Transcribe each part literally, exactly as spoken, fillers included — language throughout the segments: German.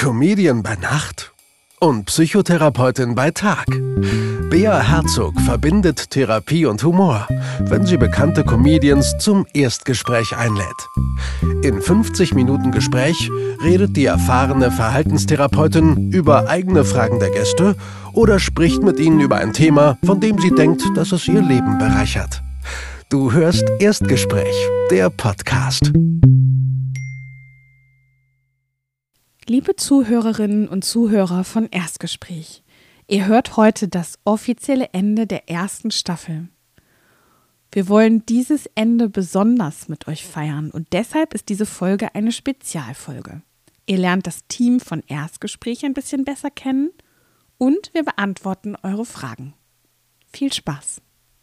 Comedian bei Nacht und Psychotherapeutin bei Tag. Bea Herzog verbindet Therapie und Humor, wenn sie bekannte Comedians zum Erstgespräch einlädt. In fünfzig Minuten Gespräch redet die erfahrene Verhaltenstherapeutin über eigene Fragen der Gäste oder spricht mit ihnen über ein Thema, von dem sie denkt, dass es ihr Leben bereichert. Du hörst Erstgespräch, der Podcast. Liebe Zuhörerinnen und Zuhörer von Erstgespräch, ihr hört heute das offizielle Ende der ersten Staffel. Wir wollen dieses Ende besonders mit euch feiern und deshalb ist diese Folge eine Spezialfolge. Ihr lernt das Team von Erstgespräch ein bisschen besser kennen und wir beantworten eure Fragen. Viel Spaß!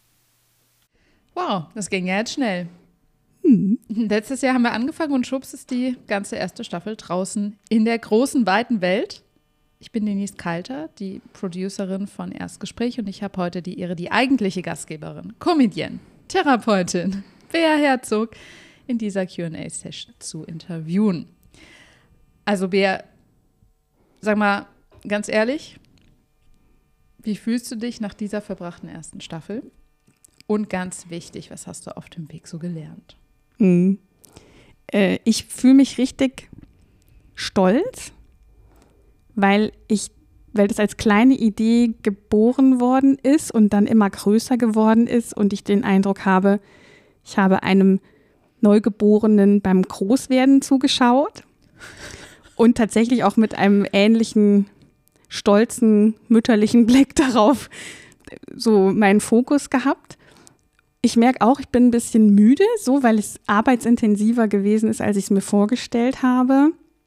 Wow, das ging ja jetzt schnell. Hm. Letztes Jahr haben wir angefangen und schubst ist die ganze erste Staffel draußen in der großen, weiten Welt. Ich bin Denise Kalter, die Producerin von Erstgespräch und ich habe heute die Ehre, die eigentliche Gastgeberin, Comedian, Therapeutin, Bea Herzog, in dieser Q and A-Session zu interviewen. Also Bea, sag mal ganz ehrlich, wie fühlst du dich nach dieser verbrachten ersten Staffel? Und ganz wichtig, was hast du auf dem Weg so gelernt? Hm. Äh, ich fühle mich richtig stolz, weil ich, weil das als kleine Idee geboren worden ist und dann immer größer geworden ist und ich den Eindruck habe, ich habe einem Neugeborenen beim Großwerden zugeschaut und tatsächlich auch mit einem ähnlichen stolzen mütterlichen Blick darauf so meinen Fokus gehabt. Ich merke auch, ich bin ein bisschen müde, so weil es arbeitsintensiver gewesen ist, als ich es mir vorgestellt habe.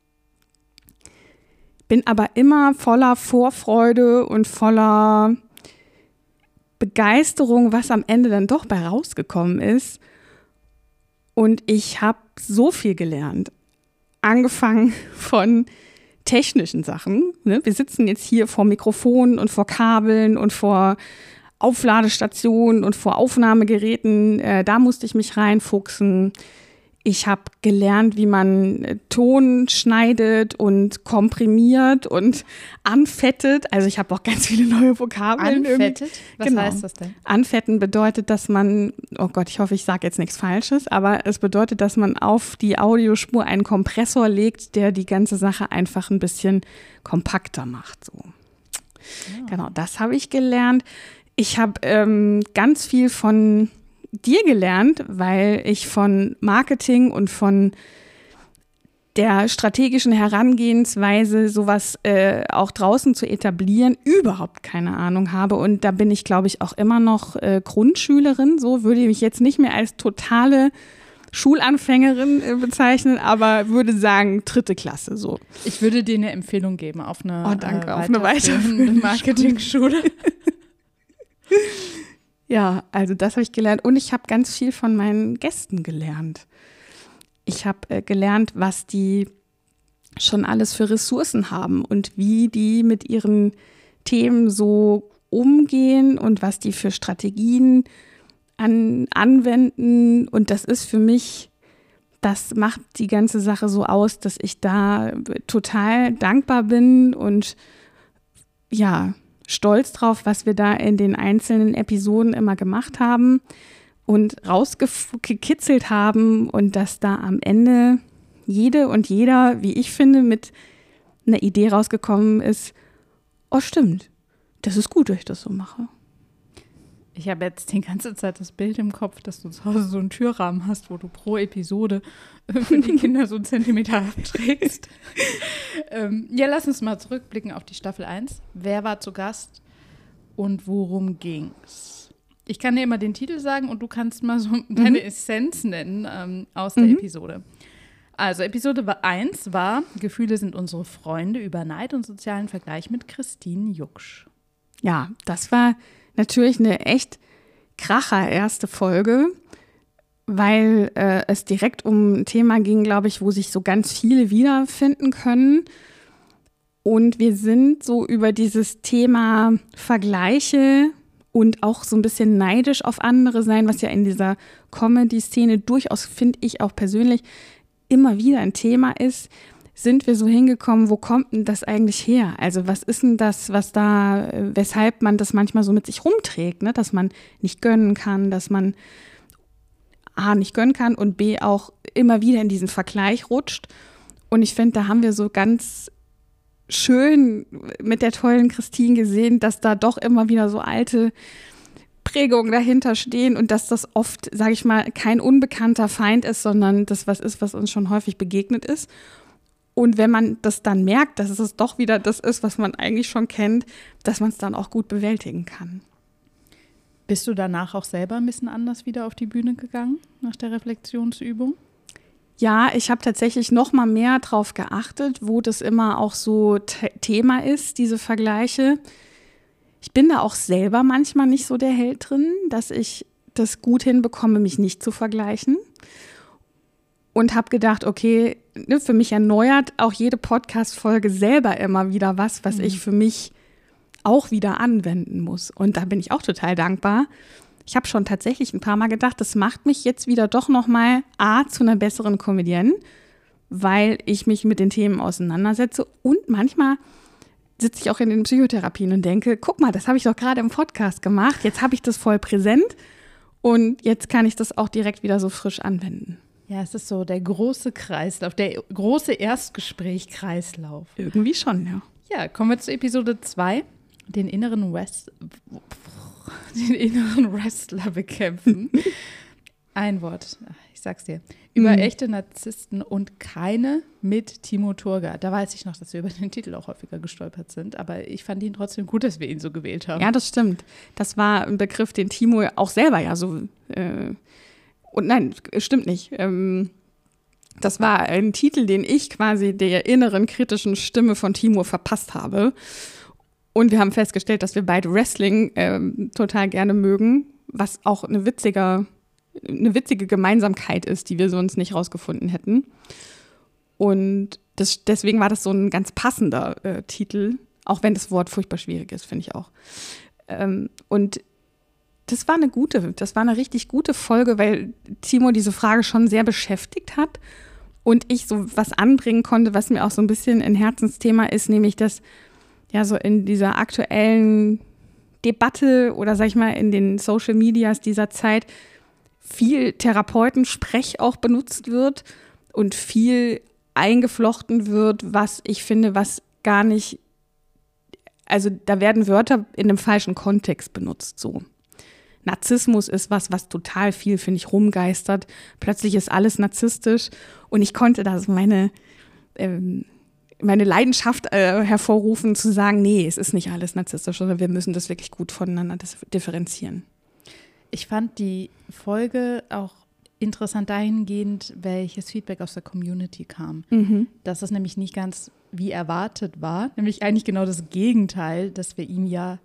Bin aber immer voller Vorfreude und voller Begeisterung, was am Ende dann doch bei rausgekommen ist. Und ich habe so viel gelernt. Angefangen von technischen Sachen. Ne? Wir sitzen jetzt hier vor Mikrofonen und vor Kabeln und vor Aufladestationen und vor Aufnahmegeräten, äh, da musste ich mich reinfuchsen. Ich habe gelernt, wie man äh, Ton schneidet und komprimiert und anfettet. Also ich habe auch ganz viele neue Vokabeln. Anfettet? Was genau. heißt das denn? Anfetten bedeutet, dass man, oh Gott, ich hoffe, ich sage jetzt nichts Falsches, aber es bedeutet, dass man auf die Audiospur einen Kompressor legt, der die ganze Sache einfach ein bisschen kompakter macht. So. Ja. Genau, das habe ich gelernt. Ich habe ähm, ganz viel von dir gelernt, weil ich von Marketing und von der strategischen Herangehensweise, sowas äh, auch draußen zu etablieren, überhaupt keine Ahnung habe. Und da bin ich, glaube ich, auch immer noch äh, Grundschülerin. So würde ich mich jetzt nicht mehr als totale Schulanfängerin äh, bezeichnen, aber würde sagen dritte Klasse. So. Ich würde dir eine Empfehlung geben auf eine, oh, danke, äh, auf eine weiterführende Marketing-Schule. Ja, also das habe ich gelernt und ich habe ganz viel von meinen Gästen gelernt. Ich habe äh, gelernt, was die schon alles für Ressourcen haben und wie die mit ihren Themen so umgehen und was die für Strategien an, anwenden. Und das ist für mich, das macht die ganze Sache so aus, dass ich da total dankbar bin und ja, stolz drauf, was wir da in den einzelnen Episoden immer gemacht haben und rausgekitzelt haben und dass da am Ende jede und jeder, wie ich finde, mit einer Idee rausgekommen ist, oh stimmt, das ist gut, dass ich das so mache. Ich habe jetzt die ganze Zeit das Bild im Kopf, dass du zu Hause so einen Türrahmen hast, wo du pro Episode für die Kinder so einen Zentimeter abträgst. ähm, ja, lass uns mal zurückblicken auf die Staffel eins. Wer war zu Gast und worum ging's? Ich kann dir immer den Titel sagen und du kannst mal so deine mhm. Essenz nennen ähm, aus der mhm. Episode. Also Episode eins war Gefühle sind unsere Freunde über Neid und sozialen Vergleich mit Christine Jucksch. Ja, das war natürlich eine echt kracher erste Folge, weil äh, es direkt um ein Thema ging, glaube ich, wo sich so ganz viele wiederfinden können. Und wir sind so über dieses Thema Vergleiche und auch so ein bisschen neidisch auf andere sein, was ja in dieser Comedy-Szene durchaus, finde ich auch persönlich, immer wieder ein Thema ist, sind wir so hingekommen, wo kommt denn das eigentlich her? Also was ist denn das, was da, weshalb man das manchmal so mit sich rumträgt, ne? Dass man nicht gönnen kann, dass man A, nicht gönnen kann und B, auch immer wieder in diesen Vergleich rutscht. Und ich finde, da haben wir so ganz schön mit der tollen Christine gesehen, dass da doch immer wieder so alte Prägungen dahinter stehen und dass das oft, sage ich mal, kein unbekannter Feind ist, sondern das was ist, was uns schon häufig begegnet ist. Und wenn man das dann merkt, dass es doch wieder das ist, was man eigentlich schon kennt, dass man es dann auch gut bewältigen kann. Bist du danach auch selber ein bisschen anders wieder auf die Bühne gegangen, nach der Reflexionsübung? Ja, ich habe tatsächlich noch mal mehr drauf geachtet, wo das immer auch so te- Thema ist, diese Vergleiche. Ich bin da auch selber manchmal nicht so der Held drin, dass ich das gut hinbekomme, mich nicht zu vergleichen. Und habe gedacht, okay, ne, für mich erneuert auch jede Podcast-Folge selber immer wieder was, was mhm. ich für mich auch wieder anwenden muss. Und da bin ich auch total dankbar. Ich habe schon tatsächlich ein paar Mal gedacht, das macht mich jetzt wieder doch noch mal A, zu einer besseren Comedienne, weil ich mich mit den Themen auseinandersetze. Und manchmal sitze ich auch in den Psychotherapien und denke, guck mal, das habe ich doch gerade im Podcast gemacht. Jetzt habe ich das voll präsent und jetzt kann ich das auch direkt wieder so frisch anwenden. Ja, es ist so der große Kreislauf, der große Erstgespräch-Kreislauf. Irgendwie schon, ja. Ja, kommen wir zu Episode zwei. Den inneren, West, den inneren Wrestler bekämpfen. Ein Wort, ich sag's dir. Über mhm. echte Narzissten und keine mit Timo Turger. Da weiß ich noch, dass wir über den Titel auch häufiger gestolpert sind. Aber ich fand ihn trotzdem gut, dass wir ihn so gewählt haben. Ja, das stimmt. Das war ein Begriff, den Timo auch selber ja so äh, und nein, stimmt nicht. Ähm, das war ein Titel, den ich quasi der inneren kritischen Stimme von Timo verpasst habe. Und wir haben festgestellt, dass wir beide Wrestling ähm, total gerne mögen, was auch eine witzige, eine witzige Gemeinsamkeit ist, die wir sonst nicht rausgefunden hätten. Und das, deswegen war das so ein ganz passender äh, Titel, auch wenn das Wort furchtbar schwierig ist, finde ich auch. Ähm, und das war eine gute, das war eine richtig gute Folge, weil Timo diese Frage schon sehr beschäftigt hat und ich so was anbringen konnte, was mir auch so ein bisschen ein Herzensthema ist, nämlich dass ja so in dieser aktuellen Debatte oder sag ich mal in den Social Medias dieser Zeit viel Therapeutensprech auch benutzt wird und viel eingeflochten wird, was ich finde, was gar nicht, also da werden Wörter in einem falschen Kontext benutzt, so. Narzissmus ist was, was total viel, finde ich, rumgeistert. Plötzlich ist alles narzisstisch und ich konnte da so meine, ähm, meine Leidenschaft äh, hervorrufen, zu sagen, nee, es ist nicht alles narzisstisch, sondern wir müssen das wirklich gut voneinander differenzieren. Ich fand die Folge auch interessant dahingehend, welches Feedback aus der Community kam. Mhm. Dass das nämlich nicht ganz wie erwartet war, nämlich eigentlich genau das Gegenteil, dass wir ihm ja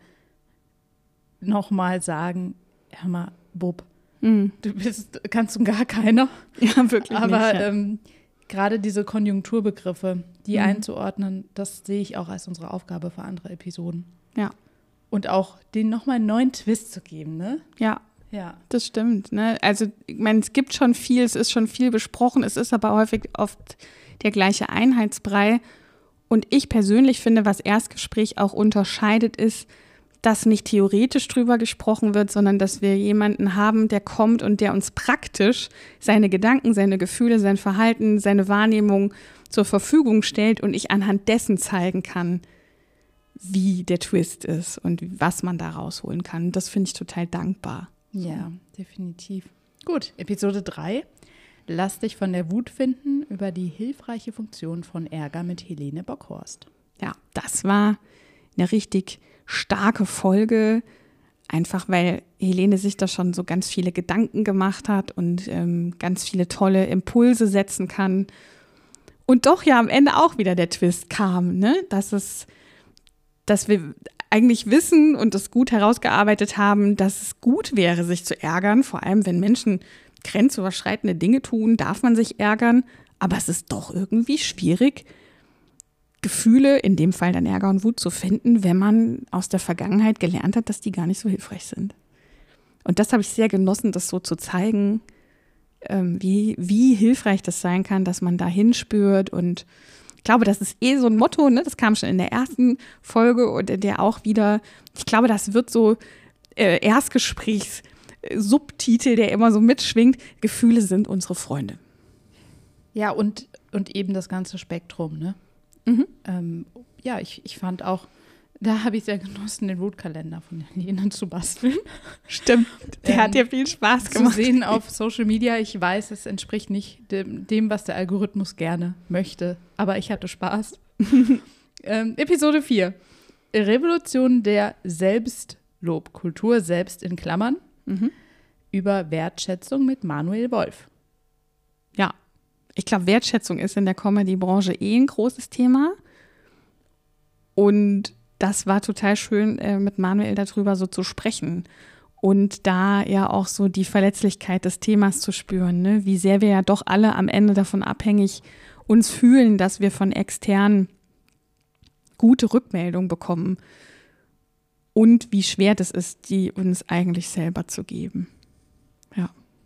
nochmal sagen, hör mal, Bub, mhm. du bist, kannst du gar keiner. Ja, wirklich Aber nicht, ja. ähm, gerade diese Konjunkturbegriffe, die mhm. einzuordnen, das sehe ich auch als unsere Aufgabe für andere Episoden. Ja. Und auch denen nochmal einen neuen Twist zu geben, ne? Ja. Ja. Das stimmt, ne? Also, ich meine, es gibt schon viel, es ist schon viel besprochen, es ist aber häufig oft der gleiche Einheitsbrei. Und ich persönlich finde, was Erstgespräch auch unterscheidet, ist, dass nicht theoretisch drüber gesprochen wird, sondern dass wir jemanden haben, der kommt und der uns praktisch seine Gedanken, seine Gefühle, sein Verhalten, seine Wahrnehmung zur Verfügung stellt und ich anhand dessen zeigen kann, wie der Twist ist und was man da rausholen kann. Das finde ich total dankbar. Ja, definitiv. Gut, Episode drei. Lass dich von der Wut finden über die hilfreiche Funktion von Ärger mit Helene Bockhorst. Ja, das war eine richtig starke Folge, einfach weil Helene sich da schon so ganz viele Gedanken gemacht hat und ähm, ganz viele tolle Impulse setzen kann. Und doch ja am Ende auch wieder der Twist kam, ne? Dass es, dass wir eigentlich wissen und das gut herausgearbeitet haben, dass es gut wäre, sich zu ärgern. Vor allem, wenn Menschen grenzüberschreitende Dinge tun, darf man sich ärgern. Aber es ist doch irgendwie schwierig, Gefühle, in dem Fall dann Ärger und Wut, zu finden, wenn man aus der Vergangenheit gelernt hat, dass die gar nicht so hilfreich sind. Und das habe ich sehr genossen, das so zu zeigen, ähm, wie, wie hilfreich das sein kann, dass man da hinspürt und Ich glaube, das ist eh so ein Motto, ne? Das kam schon in der ersten Folge und in der auch wieder, ich glaube, das wird so äh, Erstgesprächs-Subtitel, der immer so mitschwingt. Gefühle sind unsere Freunde. Ja, und, und eben das ganze Spektrum, ne? Mhm. Ähm, ja, ich, ich fand auch, da habe ich sehr genossen, den Wutkalender von der Lena zu basteln. Stimmt, der ähm, hat dir viel Spaß gemacht. Zu sehen auf Social Media, ich weiß, es entspricht nicht dem, dem was der Algorithmus gerne möchte, aber ich hatte Spaß. ähm, Episode vier, Revolution der Selbstlobkultur, selbst in Klammern, Mhm. über Wertschätzung mit Manuel Wolf. Ja, ich glaube, Wertschätzung ist in der Comedy-Branche eh ein großes Thema. Und das war total schön, äh, mit Manuel darüber so zu sprechen. Und da ja auch so die Verletzlichkeit des Themas zu spüren, ne? Wie sehr wir ja doch alle am Ende davon abhängig uns fühlen, dass wir von externen gute Rückmeldungen bekommen. Und wie schwer das ist, die uns eigentlich selber zu geben. Ja.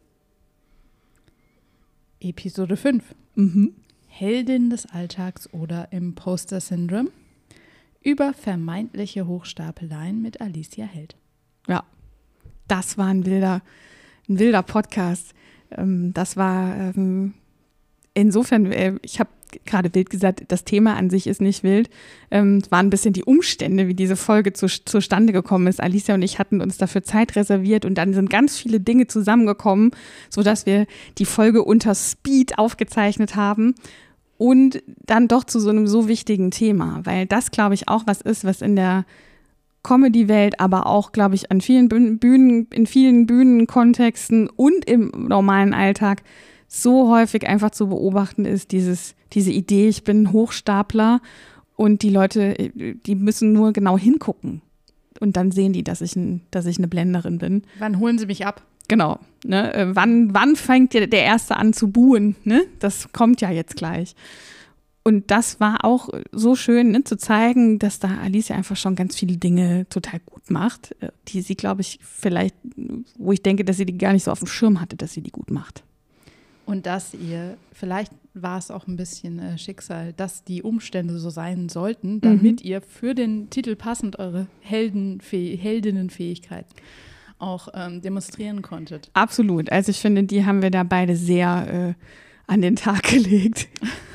Episode fünf. Mhm. Heldin des Alltags oder Imposter-Syndrom über vermeintliche Hochstapeleien mit Alicia Held. Ja, das war ein wilder, ein wilder Podcast. Ähm, das war ähm, insofern, äh, ich habe gerade wild gesagt, das Thema an sich ist nicht wild. Ähm, es waren ein bisschen die Umstände, wie diese Folge zu, zustande gekommen ist. Alicia und ich hatten uns dafür Zeit reserviert und dann sind ganz viele Dinge zusammengekommen, sodass wir die Folge unter Speed aufgezeichnet haben. Und dann doch zu so einem so wichtigen Thema, weil das, glaube ich, auch was ist, was in der Comedy-Welt, aber auch, glaube ich, an vielen Bühnen, in vielen Bühnenkontexten und im normalen Alltag so häufig einfach zu beobachten ist, dieses, diese Idee, ich bin ein Hochstapler und die Leute, die müssen nur genau hingucken und dann sehen die, dass ich, ein, dass ich eine Blenderin bin. Wann holen sie mich ab? Genau. Ne? Äh, wann, wann fängt der, der Erste an zu buhen? Ne? Das kommt ja jetzt gleich. Und das war auch so schön, ne, zu zeigen, dass da Alicia einfach schon ganz viele Dinge total gut macht, die sie, glaube ich, vielleicht, wo ich denke, dass sie die gar nicht so auf dem Schirm hatte, dass sie die gut macht. Und dass ihr, vielleicht war es auch ein bisschen äh, Schicksal, dass die Umstände so sein sollten, damit mhm. ihr für den Titel passend eure Heldenfäh- Heldinnenfähigkeit auch ähm, demonstrieren konntet. Absolut. Also ich finde, die haben wir da beide sehr äh, an den Tag gelegt.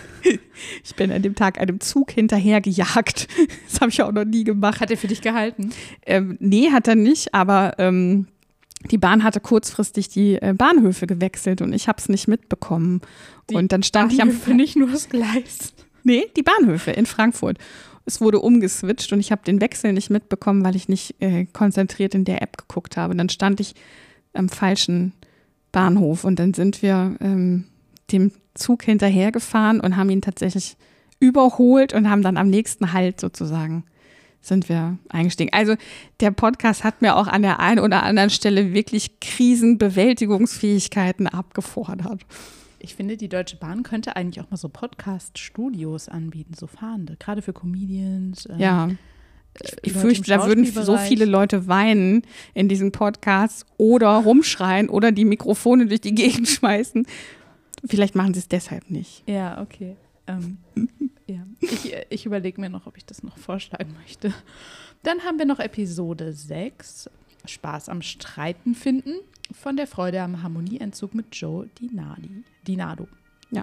Ich bin an dem Tag einem Zug hinterher gejagt. Das habe ich auch noch nie gemacht. Hat er für dich gehalten? Ähm, nee, hat er nicht, aber ähm, die Bahn hatte kurzfristig die äh, Bahnhöfe gewechselt und ich habe es nicht mitbekommen. Die und dann stand Bahnhöfe, ich am nicht nur das Gleis. Nee, die Bahnhöfe in Frankfurt. Es wurde umgeswitcht und ich habe den Wechsel nicht mitbekommen, weil ich nicht äh, konzentriert in der App geguckt habe. Und dann stand ich am falschen Bahnhof und dann sind wir ähm, dem Zug hinterhergefahren und haben ihn tatsächlich überholt und haben dann am nächsten Halt sozusagen sind wir eingestiegen. Also der Podcast hat mir auch an der einen oder anderen Stelle wirklich Krisenbewältigungsfähigkeiten abgefordert. Ich finde, die Deutsche Bahn könnte eigentlich auch mal so Podcast-Studios anbieten, so fahrende, gerade für Comedians. Ähm, ja, ich, ich fürchte, da würden so viele Leute weinen in diesen Podcasts oder rumschreien oder die Mikrofone durch die Gegend schmeißen. Vielleicht machen sie es deshalb nicht. Ja, okay. Ähm, ja. Ich, ich überlege mir noch, ob ich das noch vorschlagen möchte. Dann haben wir noch Episode sechs, Spaß am Streiten finden, von der Freude am Harmonieentzug mit Joe Dinadi. Dinado. Ja.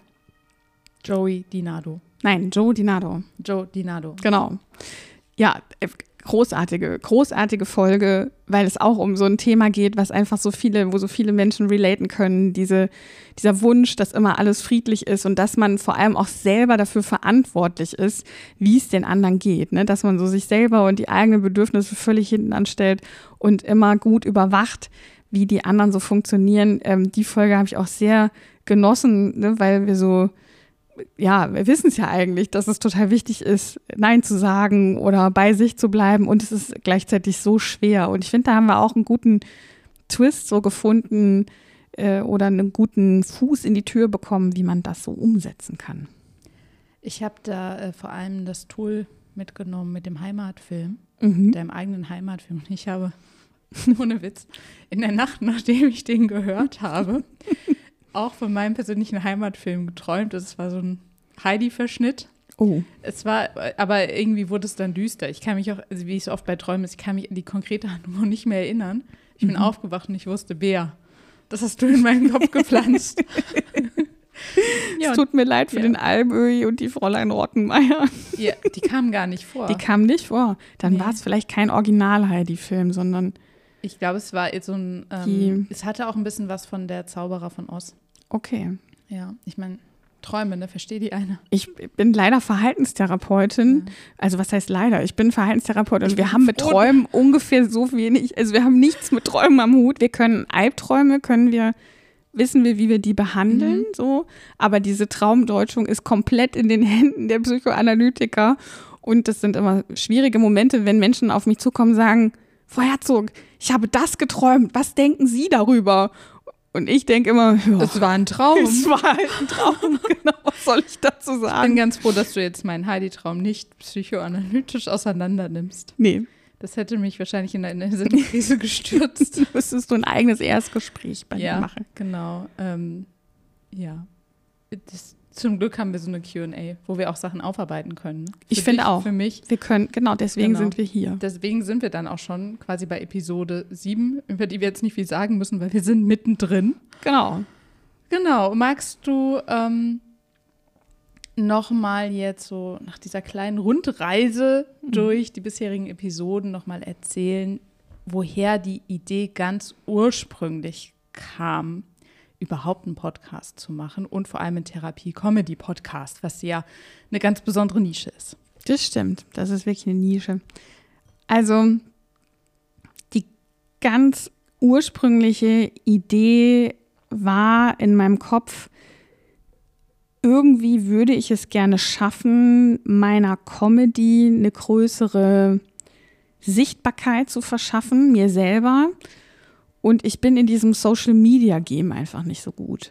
Joey Dinado. Nein, Joe Dinado. Joe Dinado. Genau. Ja, großartige, großartige Folge, weil es auch um so ein Thema geht, was einfach so viele, wo so viele Menschen relaten können. Diese, dieser Wunsch, dass immer alles friedlich ist und dass man vor allem auch selber dafür verantwortlich ist, wie es den anderen geht. Ne? Dass man so sich selber und die eigenen Bedürfnisse völlig hinten anstellt und immer gut überwacht, wie die anderen so funktionieren. Ähm, die Folge habe ich auch sehr genossen, ne? Weil wir so ja, wir wissen es ja eigentlich, dass es total wichtig ist, Nein zu sagen oder bei sich zu bleiben und es ist gleichzeitig so schwer. Und ich finde, da haben wir auch einen guten Twist so gefunden äh, oder einen guten Fuß in die Tür bekommen, wie man das so umsetzen kann. Ich habe da äh, vor allem das Tool mitgenommen mit dem Heimatfilm, Mhm. mit deinem eigenen Heimatfilm. Und ich habe, ohne Witz, in der Nacht, nachdem ich den gehört habe, auch von meinem persönlichen Heimatfilm geträumt. Das war so ein Heidi-Verschnitt. Oh. Es war, aber irgendwie wurde es dann düster. Ich kann mich auch, also wie ich so oft bei Träumen ist, ich kann mich an die konkrete Handlung nicht mehr erinnern. Ich bin mhm. aufgewacht und ich wusste, Bea, das hast du in meinen Kopf gepflanzt. Ja, es tut mir leid für ja. den Almöhi und die Fräulein Rottenmeier. Ja, die kamen gar nicht vor. Die kamen nicht vor. Dann nee. war es vielleicht kein Original-Heidi-Film, sondern ich glaube, es war so ein, ähm, es hatte auch ein bisschen was von der Zauberer von Oz. Okay. Ja, ich meine, Träume, ne? Verstehe die eine. Ich bin leider Verhaltenstherapeutin. Ja. Also was heißt leider? Ich bin Verhaltenstherapeutin und wir haben mit Träumen ungefähr so wenig, also wir haben nichts mit Träumen am Hut. Wir können Albträume, können wir, wissen wir, wie wir die behandeln, mhm. so. Aber diese Traumdeutung ist komplett in den Händen der Psychoanalytiker. Und das sind immer schwierige Momente, wenn Menschen auf mich zukommen und sagen, Frau Herzog, ich habe das geträumt, was denken Sie darüber? Und ich denke immer, ja, es war ein Traum. Es war halt ein Traum, genau, was soll ich dazu sagen? Ich bin ganz froh, dass du jetzt meinen Heidi-Traum nicht psychoanalytisch auseinander nimmst. Nee. Das hätte mich wahrscheinlich in eine Sinnkrise gestürzt. Du müsstest du ein eigenes Erstgespräch bei ja, mir machen. Genau. Ähm, ja, das, zum Glück haben wir so eine Q und A, wo wir auch Sachen aufarbeiten können. Für ich finde dich, auch. Für mich. Wir können, genau, deswegen genau. sind wir hier. Deswegen sind wir dann auch schon quasi bei Episode sieben, über die wir jetzt nicht viel sagen müssen, weil wir sind mittendrin. Genau. Genau. Magst du ähm, nochmal jetzt so nach dieser kleinen Rundreise mhm. durch die bisherigen Episoden nochmal erzählen, woher die Idee ganz ursprünglich kam, überhaupt einen Podcast zu machen und vor allem einen Therapie-Comedy-Podcast, was ja eine ganz besondere Nische ist. Das stimmt, das ist wirklich eine Nische. Also die ganz ursprüngliche Idee war in meinem Kopf, irgendwie würde ich es gerne schaffen, meiner Comedy eine größere Sichtbarkeit zu verschaffen, mir selber. Und ich bin in diesem Social-Media-Game einfach nicht so gut.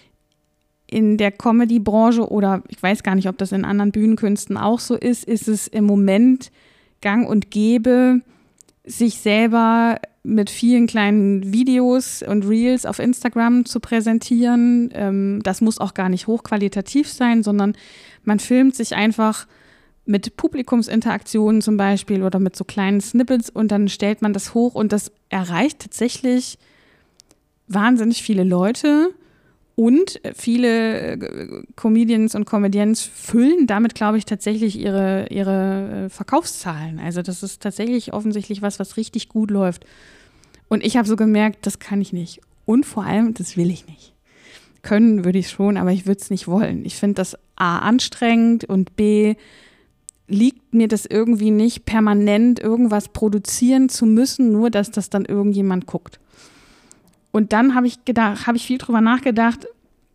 In der Comedy-Branche oder ich weiß gar nicht, ob das in anderen Bühnenkünsten auch so ist, ist es im Moment gang und gäbe, sich selber mit vielen kleinen Videos und Reels auf Instagram zu präsentieren. Das muss auch gar nicht hochqualitativ sein, sondern man filmt sich einfach mit Publikumsinteraktionen zum Beispiel oder mit so kleinen Snippets und dann stellt man das hoch und das erreicht tatsächlich wahnsinnig viele Leute und viele Comedians und Comedians füllen damit, glaube ich, tatsächlich ihre, ihre Verkaufszahlen. Also das ist tatsächlich offensichtlich was, was richtig gut läuft. Und ich habe so gemerkt, das kann ich nicht. Und vor allem, das will ich nicht. Können würde ich schon, aber ich würde es nicht wollen. Ich finde das A, anstrengend und B, liegt mir das irgendwie nicht, permanent irgendwas produzieren zu müssen, nur dass das dann irgendjemand guckt. Und dann habe ich gedacht, habe ich viel drüber nachgedacht,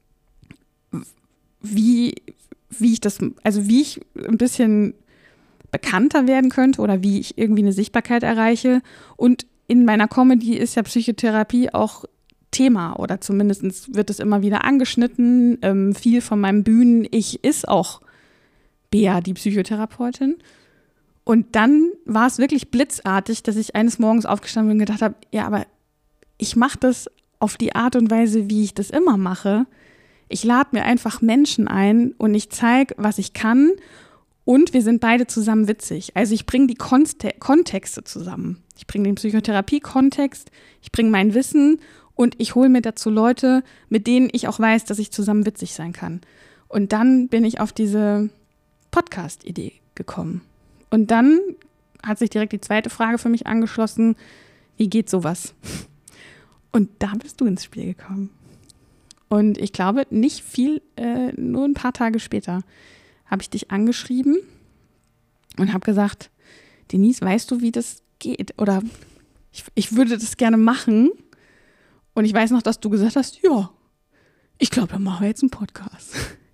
wie, wie ich das, also wie ich ein bisschen bekannter werden könnte oder wie ich irgendwie eine Sichtbarkeit erreiche. Und in meiner Comedy ist ja Psychotherapie auch Thema oder zumindest wird es immer wieder angeschnitten. Ähm, viel von meinem Bühnen-Ich ist auch Bea, die Psychotherapeutin. Und dann war es wirklich blitzartig, dass ich eines Morgens aufgestanden bin und gedacht habe, ja, aber ich mache das auf die Art und Weise, wie ich das immer mache. Ich lade mir einfach Menschen ein und ich zeige, was ich kann und wir sind beide zusammen witzig. Also ich bringe die Konte- Kontexte zusammen. Ich bringe den Psychotherapie-Kontext, ich bringe mein Wissen und ich hole mir dazu Leute, mit denen ich auch weiß, dass ich zusammen witzig sein kann. Und dann bin ich auf diese Podcast-Idee gekommen. Und dann hat sich direkt die zweite Frage für mich angeschlossen, wie geht sowas? Und da bist du ins Spiel gekommen. Und ich glaube, nicht viel, äh, nur ein paar Tage später habe ich dich angeschrieben und habe gesagt, Denise, weißt du, wie das geht? Oder ich, ich würde das gerne machen. Und ich weiß noch, dass du gesagt hast, ja, ich glaube, dann machen wir jetzt einen Podcast.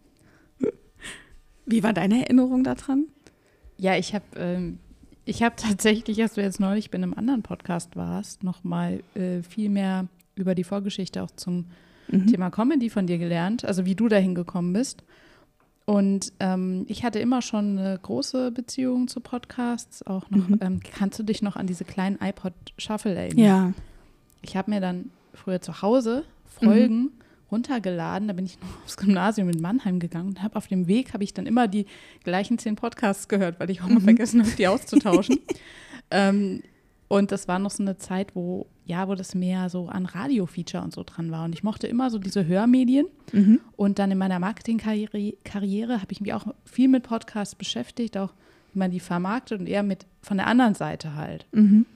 Wie war deine Erinnerung daran? Ja, ich habe ähm, ich habe tatsächlich, als du jetzt neulich bei einem anderen Podcast warst, nochmal äh, viel mehr über die Vorgeschichte auch zum mhm. Thema Comedy von dir gelernt, also wie du dahin gekommen bist. Und ähm, ich hatte immer schon eine große Beziehung zu Podcasts, auch noch, mhm. ähm, kannst du dich noch an diese kleinen iPod Shuffle erinnern? Ja. Ich habe mir dann früher zu Hause Folgen mhm. runtergeladen. Da bin ich noch aufs Gymnasium in Mannheim gegangen und habe auf dem Weg, habe ich dann immer die gleichen zehn Podcasts gehört, weil ich auch mal mhm. vergessen habe, die auszutauschen. ähm, und das war noch so eine Zeit, wo, ja, wo das mehr so an Radio-Feature und so dran war. Und ich mochte immer so diese Hörmedien. Mhm. Und dann in meiner Marketingkarriere Karriere habe ich mich auch viel mit Podcasts beschäftigt, auch wie man die vermarktet und eher mit von der anderen Seite halt. Mhm.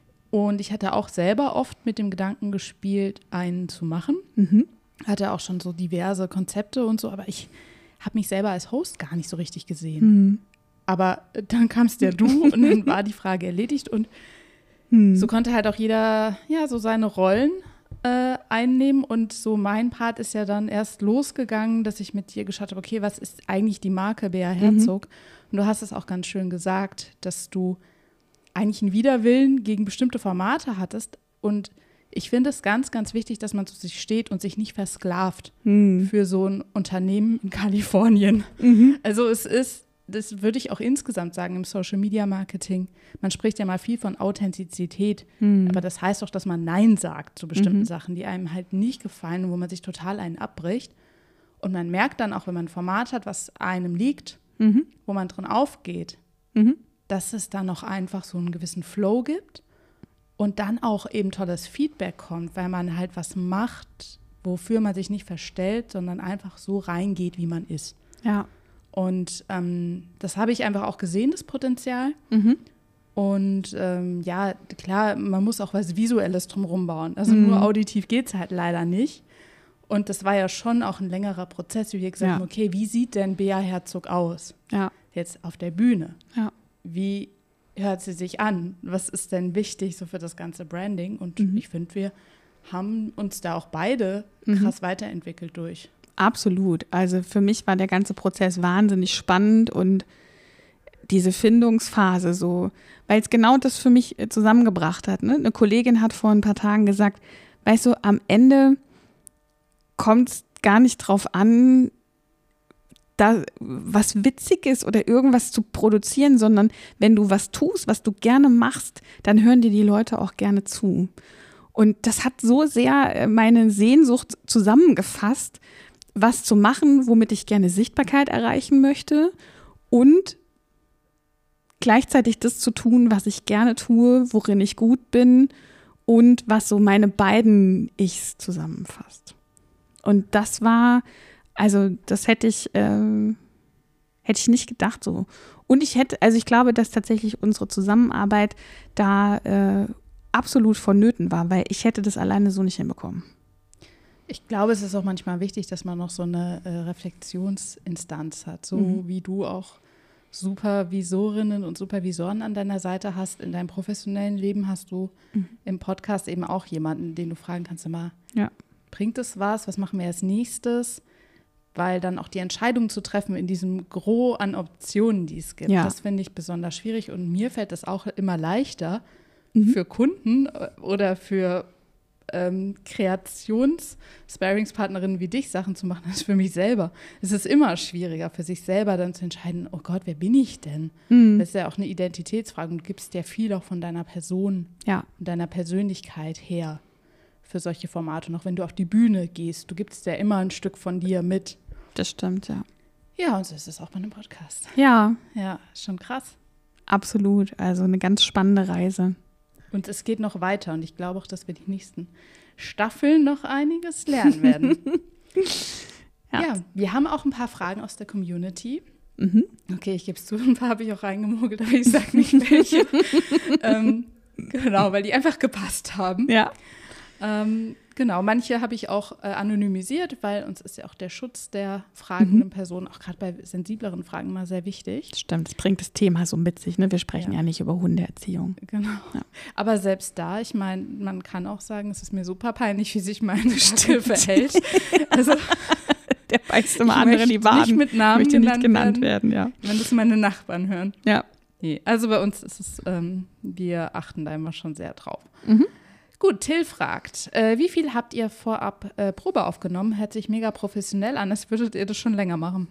Und ich hatte auch selber oft mit dem Gedanken gespielt, einen zu machen. Mhm. Hatte auch schon so diverse Konzepte und so, aber ich habe mich selber als Host gar nicht so richtig gesehen. Mhm. Aber dann kamst ja du und dann war die Frage erledigt und mhm. so konnte halt auch jeder ja so seine Rollen äh, einnehmen und so mein Part ist ja dann erst losgegangen, dass ich mit dir geschaut habe, okay, was ist eigentlich die Marke Bea Herzog? Mhm. Und du hast es auch ganz schön gesagt, dass du eigentlich einen Widerwillen gegen bestimmte Formate hattest. Und ich finde es ganz, ganz wichtig, dass man zu sich steht und sich nicht versklavt hm. für so ein Unternehmen in Kalifornien. Mhm. Also es ist, das würde ich auch insgesamt sagen im Social-Media-Marketing, man spricht ja mal viel von Authentizität, hm. aber das heißt doch, dass man Nein sagt zu bestimmten mhm. Sachen, die einem halt nicht gefallen und wo man sich total einen abbricht. Und man merkt dann auch, wenn man ein Format hat, was einem liegt, mhm. wo man drin aufgeht, mhm. dass es dann noch einfach so einen gewissen Flow gibt und dann auch eben tolles Feedback kommt, weil man halt was macht, wofür man sich nicht verstellt, sondern einfach so reingeht, wie man ist. Ja. Und ähm, das habe ich einfach auch gesehen, das Potenzial. Mhm. Und ähm, ja, klar, man muss auch was Visuelles drumherum bauen. Also mhm. nur auditiv geht es halt leider nicht. Und das war ja schon auch ein längerer Prozess, wie wir gesagt haben, ja. okay, wie sieht denn Bea Herzog aus? Ja. Jetzt auf der Bühne. Ja. Wie hört sie sich an? Was ist denn wichtig so für das ganze Branding? Und mhm. ich finde, wir haben uns da auch beide krass mhm. weiterentwickelt durch. Absolut. Also für mich war der ganze Prozess wahnsinnig spannend und diese Findungsphase so, weil es genau das für mich zusammengebracht hat. Ne? Eine Kollegin hat vor ein paar Tagen gesagt, weißt du, am Ende kommt es gar nicht drauf an, da was witzig ist oder irgendwas zu produzieren, sondern wenn du was tust, was du gerne machst, dann hören dir die Leute auch gerne zu. Und das hat so sehr meine Sehnsucht zusammengefasst, was zu machen, womit ich gerne Sichtbarkeit erreichen möchte und gleichzeitig das zu tun, was ich gerne tue, worin ich gut bin und was so meine beiden Ichs zusammenfasst. Und das war, also das hätte ich, äh, hätte ich nicht gedacht so. Und ich hätte, also ich glaube, dass tatsächlich unsere Zusammenarbeit da äh, absolut vonnöten war, weil ich hätte das alleine so nicht hinbekommen. Ich glaube, es ist auch manchmal wichtig, dass man noch so eine äh, Reflexionsinstanz hat, so mhm. wie du auch Supervisorinnen und Supervisoren an deiner Seite hast. In deinem professionellen Leben hast du mhm. im Podcast eben auch jemanden, den du fragen kannst, immer, ja. bringt es was, was machen wir als nächstes? Weil dann auch die Entscheidung zu treffen in diesem Gros an Optionen, die es gibt, ja. das finde ich besonders schwierig und mir fällt das auch immer leichter mhm. für Kunden oder für ähm, Kreations-Sparringspartnerinnen wie dich Sachen zu machen, als für mich selber. Es ist immer schwieriger für sich selber dann zu entscheiden, oh Gott, wer bin ich denn? Mhm. Das ist ja auch eine Identitätsfrage und du gibst ja viel auch von deiner Person ja. und deiner Persönlichkeit her für solche Formate. Und auch wenn du auf die Bühne gehst, du gibst ja immer ein Stück von dir mit. Das stimmt, ja. Ja, und so ist es auch bei einem Podcast. Ja. Ja, schon krass. Absolut, also eine ganz spannende Reise. Und es geht noch weiter und ich glaube auch, dass wir die nächsten Staffeln noch einiges lernen werden. ja. ja, wir haben auch ein paar Fragen aus der Community. Mhm. Okay, ich gebe es zu, ein paar habe ich auch reingemogelt, aber ich sage nicht welche. ähm, genau, weil die einfach gepasst haben. Ja. Ähm, genau, manche habe ich auch äh, anonymisiert, weil uns ist ja auch der Schutz der fragenden mhm. Person, auch gerade bei sensibleren Fragen, immer sehr wichtig. Stimmt, das bringt das Thema so mit sich, ne? Wir sprechen ja, ja nicht über Hundeerziehung. Genau. Ja. Aber selbst da, ich meine, man kann auch sagen, es ist mir super peinlich, wie sich meine Stimme verhält. Also, der beißt immer andere in die Waden. Nicht mit Namen möchte nicht genannt werden, werden, ja. Wenn das meine Nachbarn hören. Ja. Nee, also bei uns ist es, ähm, wir achten da immer schon sehr drauf. Mhm. Gut, Till fragt, äh, wie viel habt ihr vorab äh, Probe aufgenommen? Hört sich mega professionell an, als würdet ihr das schon länger machen.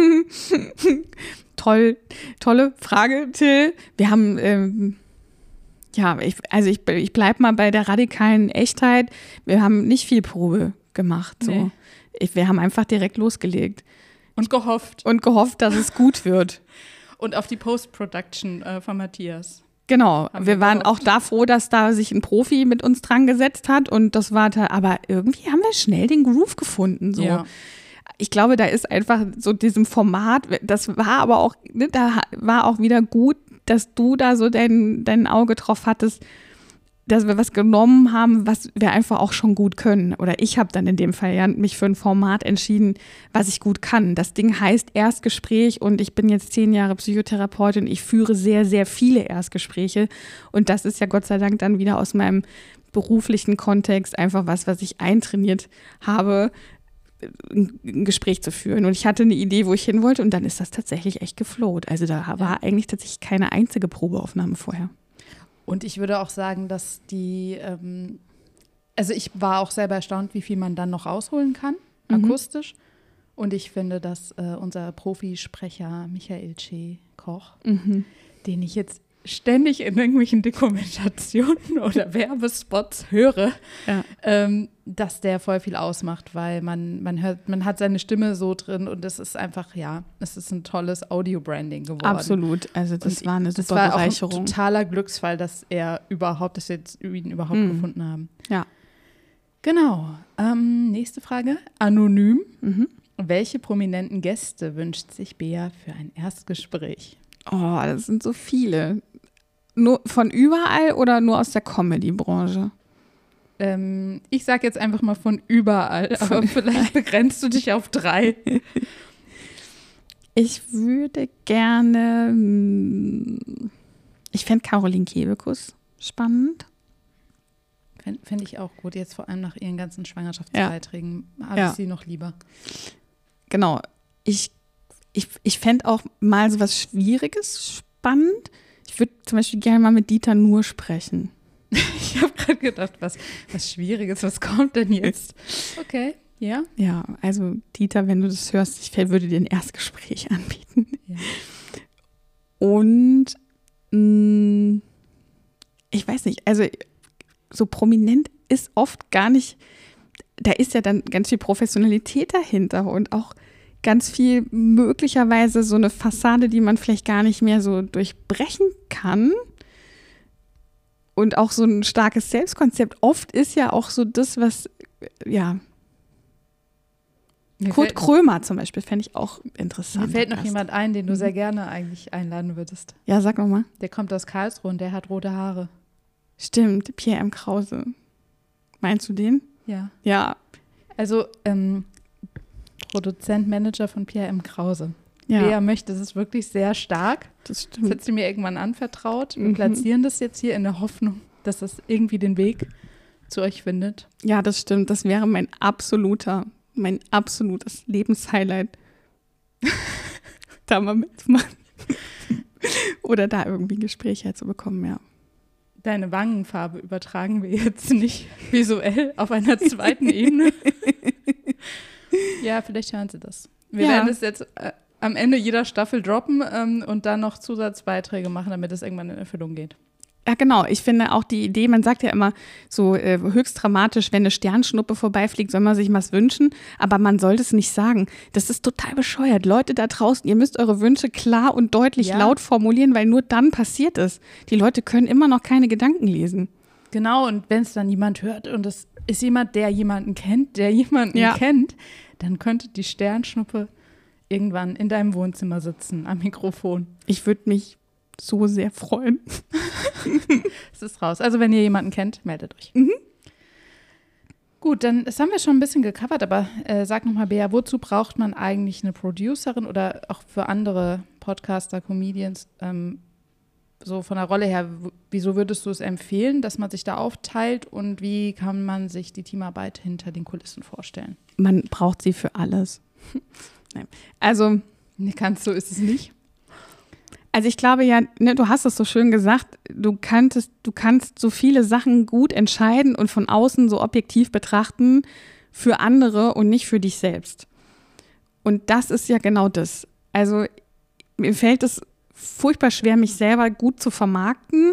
Toll, tolle Frage, Till. Wir haben, ähm, ja, ich, also ich, ich bleibe mal bei der radikalen Echtheit. Wir haben nicht viel Probe gemacht. So. Nee. ich, wir haben einfach direkt losgelegt. Und gehofft. Und gehofft, dass es gut wird. Und auf die Post-Production äh, von Matthias. Genau, Haben wir wir waren gehofft. auch da froh, dass da sich ein Profi mit uns dran gesetzt hat und das war da, aber irgendwie haben wir schnell den Groove gefunden. So. Ja. Ich glaube, da ist einfach so diesem Format, das war aber auch, ne, da war auch wieder gut, dass du da so dein, dein Auge drauf hattest, dass wir was genommen haben, was wir einfach auch schon gut können. Oder ich habe dann in dem Fall ja mich für ein Format entschieden, was ich gut kann. Das Ding heißt Erstgespräch und ich bin jetzt zehn Jahre Psychotherapeutin. Ich führe sehr, sehr viele Erstgespräche und das ist ja Gott sei Dank dann wieder aus meinem beruflichen Kontext einfach was, was ich eintrainiert habe, ein Gespräch zu führen. Und ich hatte eine Idee, wo ich hin wollte und dann ist das tatsächlich echt geflowt. Also da war eigentlich tatsächlich keine einzige Probeaufnahme vorher. Und ich würde auch sagen, dass die, ähm, also ich war auch selber erstaunt, wie viel man dann noch rausholen kann, Mhm. akustisch. Und ich finde, dass äh, unser Profisprecher Michael Che Koch, Mhm. den ich jetzt ständig in irgendwelchen Dokumentationen oder Werbespots höre, Ja. ähm, dass der voll viel ausmacht, weil man, man hört, man hat seine Stimme so drin und es ist einfach, ja, es ist ein tolles Audio-Branding geworden. Absolut. Also das Und war eine Das super war auch ein Bereicherung. totaler Glücksfall, dass er überhaupt, dass wir jetzt ihn überhaupt Mhm. gefunden haben. Ja. Genau. Ähm, nächste Frage. Anonym. Mhm. Welche prominenten Gäste wünscht sich Bea für ein Erstgespräch? Oh, das sind so viele. Nur von überall oder nur aus der Comedy-Branche? Ähm, ich sage jetzt einfach mal von überall, aber vielleicht begrenzt du dich auf drei. Ich würde gerne, mm, ich fände Caroline Kebekus spannend. Fände fänd ich auch gut, jetzt vor allem nach ihren ganzen Schwangerschaftsbeiträgen habe Ja. ich sie noch lieber. Genau. Ich, ich, ich fände auch mal so was Schwieriges spannend. Ich würde zum Beispiel gerne mal mit Dieter Nuhr sprechen. Ich habe gerade gedacht, was, was Schwieriges, was kommt denn jetzt? Okay, ja. Ja, also Dieter, wenn du das hörst, ich würde dir ein Erstgespräch anbieten. Ja. Und mh, ich weiß nicht, also so prominent ist oft gar nicht, da ist ja dann ganz viel Professionalität dahinter und auch ganz viel möglicherweise so eine Fassade, die man vielleicht gar nicht mehr so durchbrechen kann. Und auch so ein starkes Selbstkonzept. Oft ist ja auch so das, was, ja, Mir Kurt fällt, Krömer zum Beispiel fände ich auch interessant. mir fällt noch Gast. jemand ein, den du Mhm. sehr gerne eigentlich einladen würdest. Ja, sag nochmal. Der kommt aus Karlsruhe und der hat rote Haare. Stimmt, Pierre M. Krause. Meinst du den? Ja. Ja. Also ähm, Produzent, Manager von Pierre M. Krause. Ja, Bea möchte das wirklich sehr stark. das Das stimmt. hat sie mir irgendwann anvertraut. Wir Mhm. platzieren das jetzt hier in der Hoffnung, dass das irgendwie den Weg zu euch findet. Ja, das stimmt. Das wäre mein absoluter, mein absolutes Lebenshighlight, da mal mitzumachen. Oder da irgendwie ein Gespräch herzubekommen, ja. Deine Wangenfarbe übertragen wir jetzt nicht visuell auf einer zweiten Ebene. Ja, vielleicht hören sie das. Wir Ja. werden es jetzt äh, am Ende jeder Staffel droppen ähm, und dann noch Zusatzbeiträge machen, damit es irgendwann in Erfüllung geht. Ja, genau. Ich finde auch die Idee, man sagt ja immer so äh, höchst dramatisch, wenn eine Sternschnuppe vorbeifliegt, soll man sich was wünschen, aber man sollte es nicht sagen. Das ist total bescheuert. Leute da draußen, ihr müsst eure Wünsche klar und deutlich Ja. laut formulieren, weil nur dann passiert es. Die Leute können immer noch keine Gedanken lesen. Genau, und wenn es dann jemand hört und es ist jemand, der jemanden kennt, der jemanden Ja. kennt, dann könnte die Sternschnuppe irgendwann in deinem Wohnzimmer sitzen am Mikrofon. Ich würde mich so sehr freuen. Es ist raus. Also wenn ihr jemanden kennt, meldet euch. Mhm. Gut, dann das haben wir schon ein bisschen gecovert, aber äh, sag nochmal, Bea, wozu braucht man eigentlich eine Producerin oder auch für andere Podcaster, Comedians, ähm, so von der Rolle her, w- wieso würdest du es empfehlen, dass man sich da aufteilt und wie kann man sich die Teamarbeit hinter den Kulissen vorstellen? Man braucht sie für alles. Nein. Also, Nee, kannst du, ist es nicht? also ich glaube ja, ne, du hast es so schön gesagt, du kanntest, du kannst so viele Sachen gut entscheiden und von außen so objektiv betrachten für andere und nicht für dich selbst. Und das ist ja genau das. Also mir fällt es furchtbar schwer, mich selber gut zu vermarkten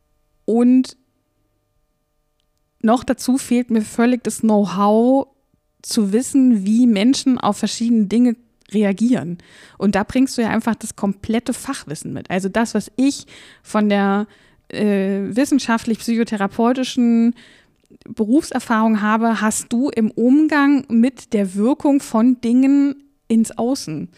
und noch dazu fehlt mir völlig das Know-how, zu wissen, wie Menschen auf verschiedene Dinge reagieren. Und da bringst du ja einfach das komplette Fachwissen mit. Also das, was ich von der äh, wissenschaftlich-psychotherapeutischen Berufserfahrung habe, hast du im Umgang mit der Wirkung von Dingen ins Außen.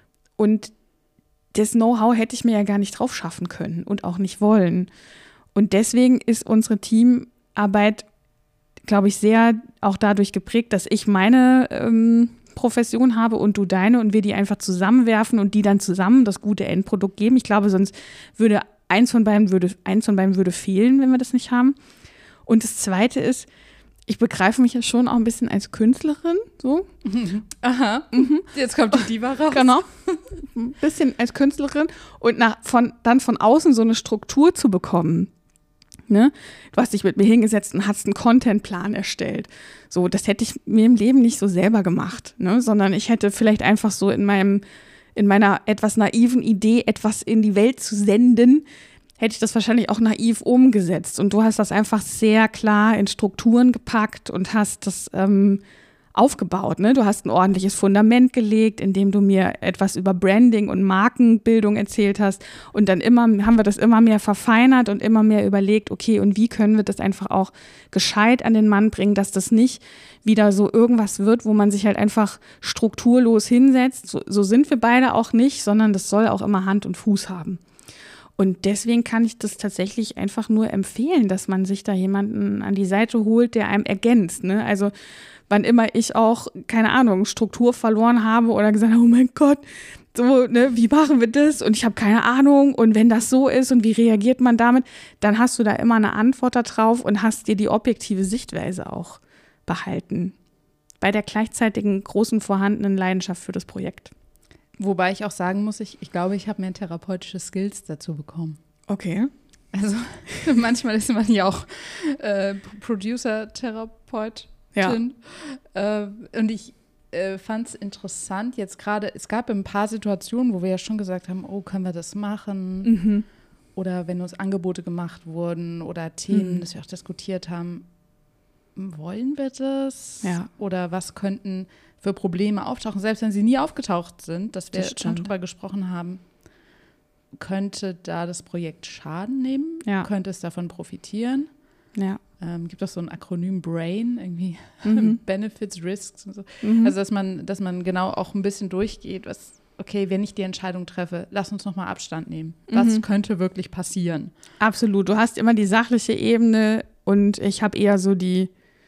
Und das Know-how hätte ich mir ja gar nicht drauf schaffen können und auch nicht wollen. Und deswegen ist unsere Teamarbeit, glaube ich, sehr auch dadurch geprägt, dass ich meine ähm, Profession habe und du deine und wir die einfach zusammenwerfen und die dann zusammen das gute Endprodukt geben. Ich glaube, sonst würde eins von beiden würde, eins von beiden würde fehlen, wenn wir das nicht haben. Und das Zweite ist, ich begreife mich ja schon auch ein bisschen als Künstlerin, so. Mhm. Aha, mhm. Jetzt kommt die Diva raus. Genau, ein bisschen als Künstlerin und nach, von, dann von außen so eine Struktur zu bekommen. Ne? Du hast dich mit mir hingesetzt und hast einen Contentplan erstellt. So, das hätte ich mir im Leben nicht so selber gemacht, ne? Sondern ich hätte vielleicht einfach so in meinem, in meiner etwas naiven Idee, etwas in die Welt zu senden, hätte ich das wahrscheinlich auch naiv umgesetzt. Und du hast das einfach sehr klar in Strukturen gepackt und hast das ähm, aufgebaut. Ne? Du hast ein ordentliches Fundament gelegt, indem du mir etwas über Branding und Markenbildung erzählt hast. Und dann immer haben wir das immer mehr verfeinert und immer mehr überlegt, okay, und wie können wir das einfach auch gescheit an den Mann bringen, dass das nicht wieder so irgendwas wird, wo man sich halt einfach strukturlos hinsetzt. So, so sind wir beide auch nicht, sondern das soll auch immer Hand und Fuß haben. Und deswegen kann ich das tatsächlich einfach nur empfehlen, dass man sich da jemanden an die Seite holt, der einem ergänzt. Ne? Also wann immer ich auch, keine Ahnung, Struktur verloren habe oder gesagt habe, oh mein Gott, so, ne, wie machen wir das? Und ich habe keine Ahnung. Und wenn das so ist und wie reagiert man damit, dann hast du da immer eine Antwort darauf und hast dir die objektive Sichtweise auch behalten. Bei der gleichzeitigen großen vorhandenen Leidenschaft für das Projekt. Wobei ich auch sagen muss, ich, ich glaube, ich habe mehr therapeutische Skills dazu bekommen. Okay. Also manchmal ist man ja auch äh, Producer-Therapeutin. Ja. Äh, und ich äh, fand es interessant, jetzt gerade, es gab ein paar Situationen, wo wir ja schon gesagt haben, oh, können wir das machen? Mhm. Oder wenn uns Angebote gemacht wurden oder Themen, mhm. das wir auch diskutiert haben, wollen wir das? Ja. Oder was könnten für Probleme auftauchen, selbst wenn sie nie aufgetaucht sind, dass wir das schon drüber gesprochen haben, könnte da das Projekt Schaden nehmen? Ja. Könnte es davon profitieren? Ja. Ähm, gibt es so ein Akronym BRAIN, irgendwie Mhm. Benefits, Risks und so. Mhm. Also, dass man, dass man genau auch ein bisschen durchgeht, was, okay, wenn ich die Entscheidung treffe, lass uns nochmal Abstand nehmen. Was Mhm. könnte wirklich passieren? Absolut. Du hast immer die sachliche Ebene und ich habe eher so die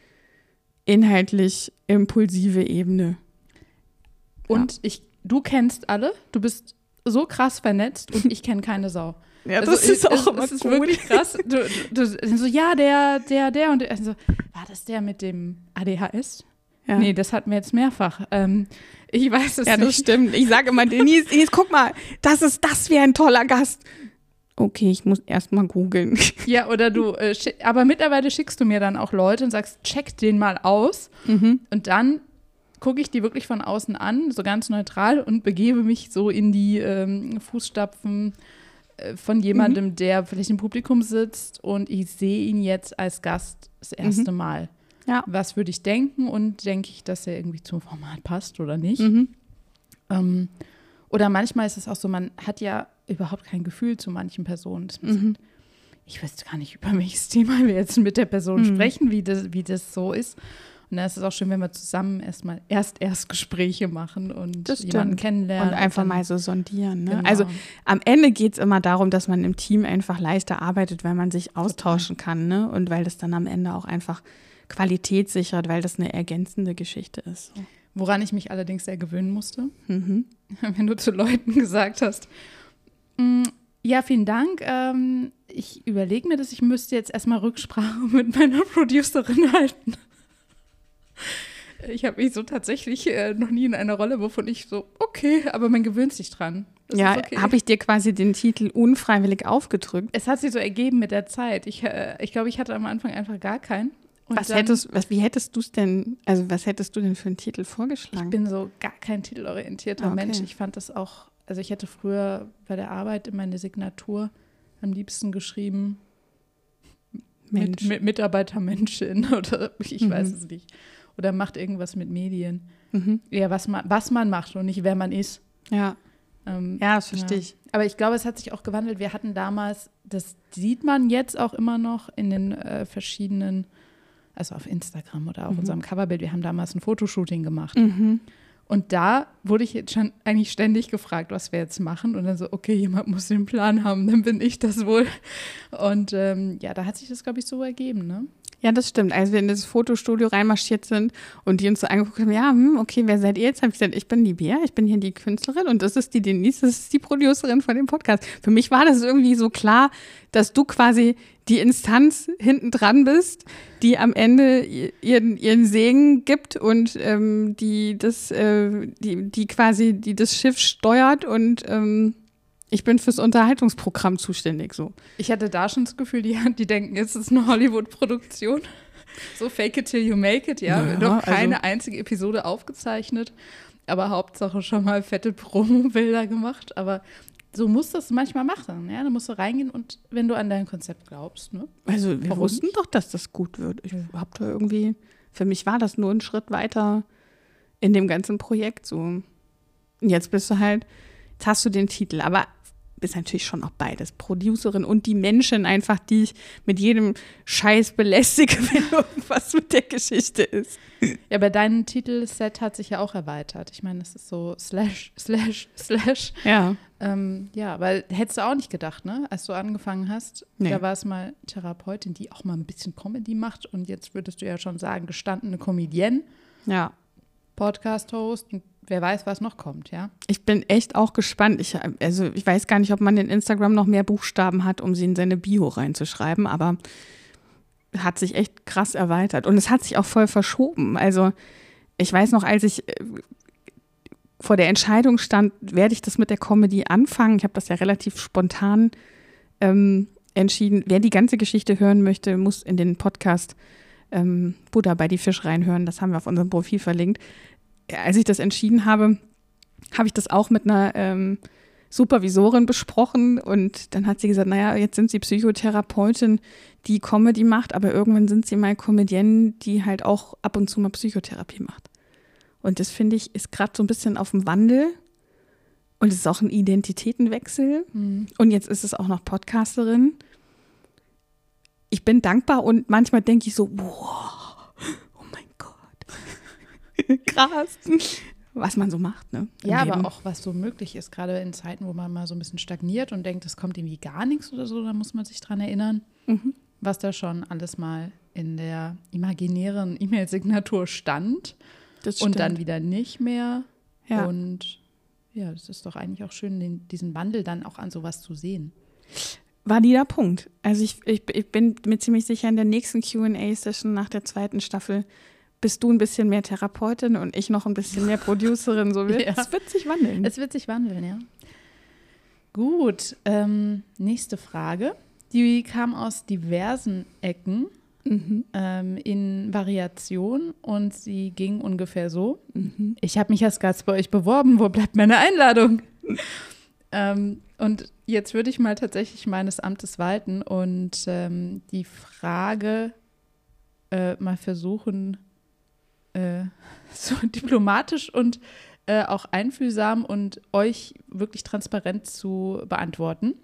inhaltlich impulsive Ebene. Und ja. ich, du kennst alle, du bist so krass vernetzt und ich kenne keine Sau. Ja, das also, ist auch es, immer es ist gut. wirklich krass. Du, du, du so, ja, der, der, der und der. Also, war das der mit dem A D H S? Ja. Nee, das hatten wir jetzt mehrfach. Ähm, ich weiß es ja, nicht. Das stimmt. Ich sage immer, Denise, Denise, guck mal, das ist, das wäre ein toller Gast. Okay, ich muss erst mal googeln. Ja, oder du, äh, schick, aber mittlerweile schickst du mir dann auch Leute und sagst, check den mal aus. Mhm. Und dann gucke ich die wirklich von außen an, so ganz neutral und begebe mich so in die ähm, Fußstapfen äh, von jemandem, mhm. der vielleicht im Publikum sitzt und ich sehe ihn jetzt als Gast das erste mhm. Mal. Ja. Was würde ich denken und denke ich, dass er irgendwie zum Format passt oder nicht? Mhm. Ähm, oder manchmal ist es auch so, man hat ja überhaupt kein Gefühl zu manchen Personen. Mhm. Ich wüsste gar nicht, über welches Thema wir jetzt mit der Person mhm. sprechen, wie das, wie das so ist. Und dann ist es auch schön, wenn wir zusammen erstmal erst erst Gespräche machen und das jemanden stimmt. kennenlernen. Und einfach und mal so sondieren. Ne? Genau. Also am Ende geht es immer darum, dass man im Team einfach leichter arbeitet, weil man sich austauschen Total. kann. Ne? Und weil das dann am Ende auch einfach Qualität sichert, weil das eine ergänzende Geschichte ist. So. Woran ich mich allerdings sehr gewöhnen musste, mhm. wenn du zu Leuten gesagt hast, ja, vielen Dank, ähm, ich überlege mir das, ich müsste jetzt erstmal Rücksprache mit meiner Producerin halten. Ich habe mich so tatsächlich äh, noch nie in einer Rolle, wovon ich so, okay, aber man gewöhnt sich dran. Das ja, okay. habe ich dir quasi den Titel unfreiwillig aufgedrückt? Es hat sich so ergeben mit der Zeit. Ich, äh, ich glaube, ich hatte am Anfang einfach gar keinen. Und was dann, hättest, was, wie hättest du es denn, also was hättest du denn für einen Titel vorgeschlagen? Ich bin so gar kein titelorientierter okay. Mensch. Ich fand das auch, also ich hätte früher bei der Arbeit in meine Signatur am liebsten geschrieben, Mensch. Mit, mit Mitarbeitermenschin oder ich mhm. weiß es nicht. oder macht irgendwas mit Medien. Mhm. Eher was man, was man macht und nicht wer man ist. Ja, Ähm, ja, das verstehe ja. ich. Aber ich glaube, es hat sich auch gewandelt. Wir hatten damals, das sieht man jetzt auch immer noch in den äh, verschiedenen, also auf Instagram oder auf Mhm. unserem Coverbild, wir haben damals ein Fotoshooting gemacht. Mhm. Und da wurde ich jetzt schon eigentlich ständig gefragt, was wir jetzt machen. Und dann so, okay, jemand muss den Plan haben, dann bin ich das wohl. Und ähm, ja, da hat sich das, glaube ich, so ergeben, ne? Ja, das stimmt. Als wir in das Fotostudio reinmarschiert sind und die uns so angeguckt haben, ja, hm, okay, wer seid ihr jetzt? Habe ich gesagt, ich bin die Bea, ich bin hier die Künstlerin und das ist die Denise, das ist die Producerin von dem Podcast. Für mich war das irgendwie so klar, dass du quasi die Instanz hinten dran bist, die am Ende ihren, ihren Segen gibt und ähm, die das, äh, die, die quasi, die das Schiff steuert und ähm, ich bin fürs Unterhaltungsprogramm zuständig, so. Ich hatte da schon das Gefühl, die, die denken, jetzt ist eine Hollywood-Produktion. So fake it till you make it, ja. Ja, Noch keine also- einzige Episode aufgezeichnet, aber Hauptsache schon mal fette Promo-Bilder gemacht. Aber so musst du es manchmal machen, ja. Da musst du reingehen und wenn du an dein Konzept glaubst, ne? Also wir Warum wussten nicht? doch, dass das gut wird. Ich hab da irgendwie, für mich war das nur ein Schritt weiter in dem ganzen Projekt so. Und jetzt bist du halt, jetzt hast du den Titel, aber bist natürlich schon auch beides, Producerin und die Menschen einfach, die ich mit jedem Scheiß belästige, wenn irgendwas mit der Geschichte ist. Ja, aber dein Titelset hat sich ja auch erweitert. Ich meine, es ist so slash, slash, slash. Ja. Ähm, ja, weil hättest du auch nicht gedacht, ne? Als du angefangen hast, Nee. da war es mal Therapeutin, die auch mal ein bisschen Comedy macht und jetzt würdest du ja schon sagen, gestandene Comedienne, Ja. Podcast-Host und wer weiß, was noch kommt, ja? Ich bin echt auch gespannt. Ich, also ich weiß gar nicht, ob man in Instagram noch mehr Buchstaben hat, um sie in seine Bio reinzuschreiben, aber hat sich echt krass erweitert. Und es hat sich auch voll verschoben. Also ich weiß noch, als ich äh, vor der Entscheidung stand, werde ich das mit der Comedy anfangen. Ich habe das ja relativ spontan ähm, entschieden. Wer die ganze Geschichte hören möchte, muss in den Podcast ähm, Buddha bei die Fisch reinhören. Das haben wir auf unserem Profil verlinkt. Als ich das entschieden habe, habe ich das auch mit einer ähm, Supervisorin besprochen und dann hat sie gesagt, naja, jetzt sind sie Psychotherapeutin, die Comedy macht, aber irgendwann sind sie mal Comedienne, die halt auch ab und zu mal Psychotherapie macht. Und das, finde ich, ist gerade so ein bisschen auf dem Wandel und es ist auch ein Identitätenwechsel Mhm. und jetzt ist es auch noch Podcasterin. Ich bin dankbar und manchmal denke ich so, wow, oh mein Gott, krass, was man so macht, ne? im Ja, Leben. aber auch was so möglich ist, gerade in Zeiten, wo man mal so ein bisschen stagniert und denkt, es kommt irgendwie gar nichts oder so, da muss man sich dran erinnern, Mhm. was da schon alles mal in der imaginären E-Mail-Signatur stand Das und stimmt. dann wieder nicht mehr. Ja. Und ja, das ist doch eigentlich auch schön, den, diesen Wandel dann auch an sowas zu sehen. Valider Punkt. Also ich, ich, ich bin mir ziemlich sicher, in der nächsten Q and A-Session nach der zweiten Staffel bist du ein bisschen mehr Therapeutin und ich noch ein bisschen mehr Producerin. So wird, Ja. Es wird sich wandeln. Es wird sich wandeln, ja. Gut, ähm, nächste Frage. Die kam aus diversen Ecken Mhm. ähm, in Variation und sie ging ungefähr so. Mhm. Ich habe mich als Gast bei euch beworben, wo bleibt meine Einladung? ähm, und jetzt würde ich mal tatsächlich meines Amtes walten und ähm, die Frage äh, mal versuchen, äh, so diplomatisch und äh, auch einfühlsam und euch wirklich transparent zu beantworten.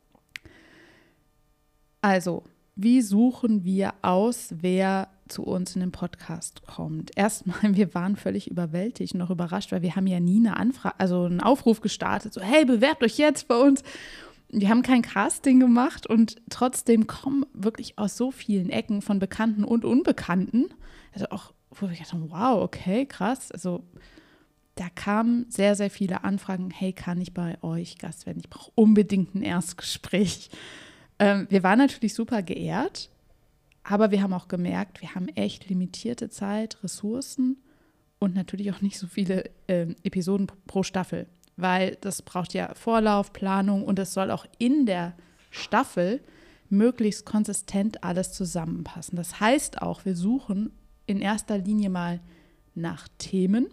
Also, wie suchen wir aus, wer zu uns in den Podcast kommt? Erstmal, wir waren völlig überwältigt, noch überrascht, weil wir haben ja nie eine Anfrage, also einen Aufruf gestartet, so hey, bewerbt euch jetzt bei uns. Wir haben kein Casting gemacht und trotzdem kommen wirklich aus so vielen Ecken von Bekannten und Unbekannten, also auch, wo wir gedacht haben, wow, okay, krass, also da kamen sehr, sehr viele Anfragen, hey, kann ich bei euch Gast werden? Ich brauche unbedingt ein Erstgespräch. Ähm, wir waren natürlich super geehrt, aber wir haben auch gemerkt, wir haben echt limitierte Zeit, Ressourcen und natürlich auch nicht so viele ähm, Episoden pro Staffel, weil das braucht ja Vorlauf, Planung und es soll auch in der Staffel möglichst konsistent alles zusammenpassen. Das heißt auch, wir suchen in erster Linie mal nach Themen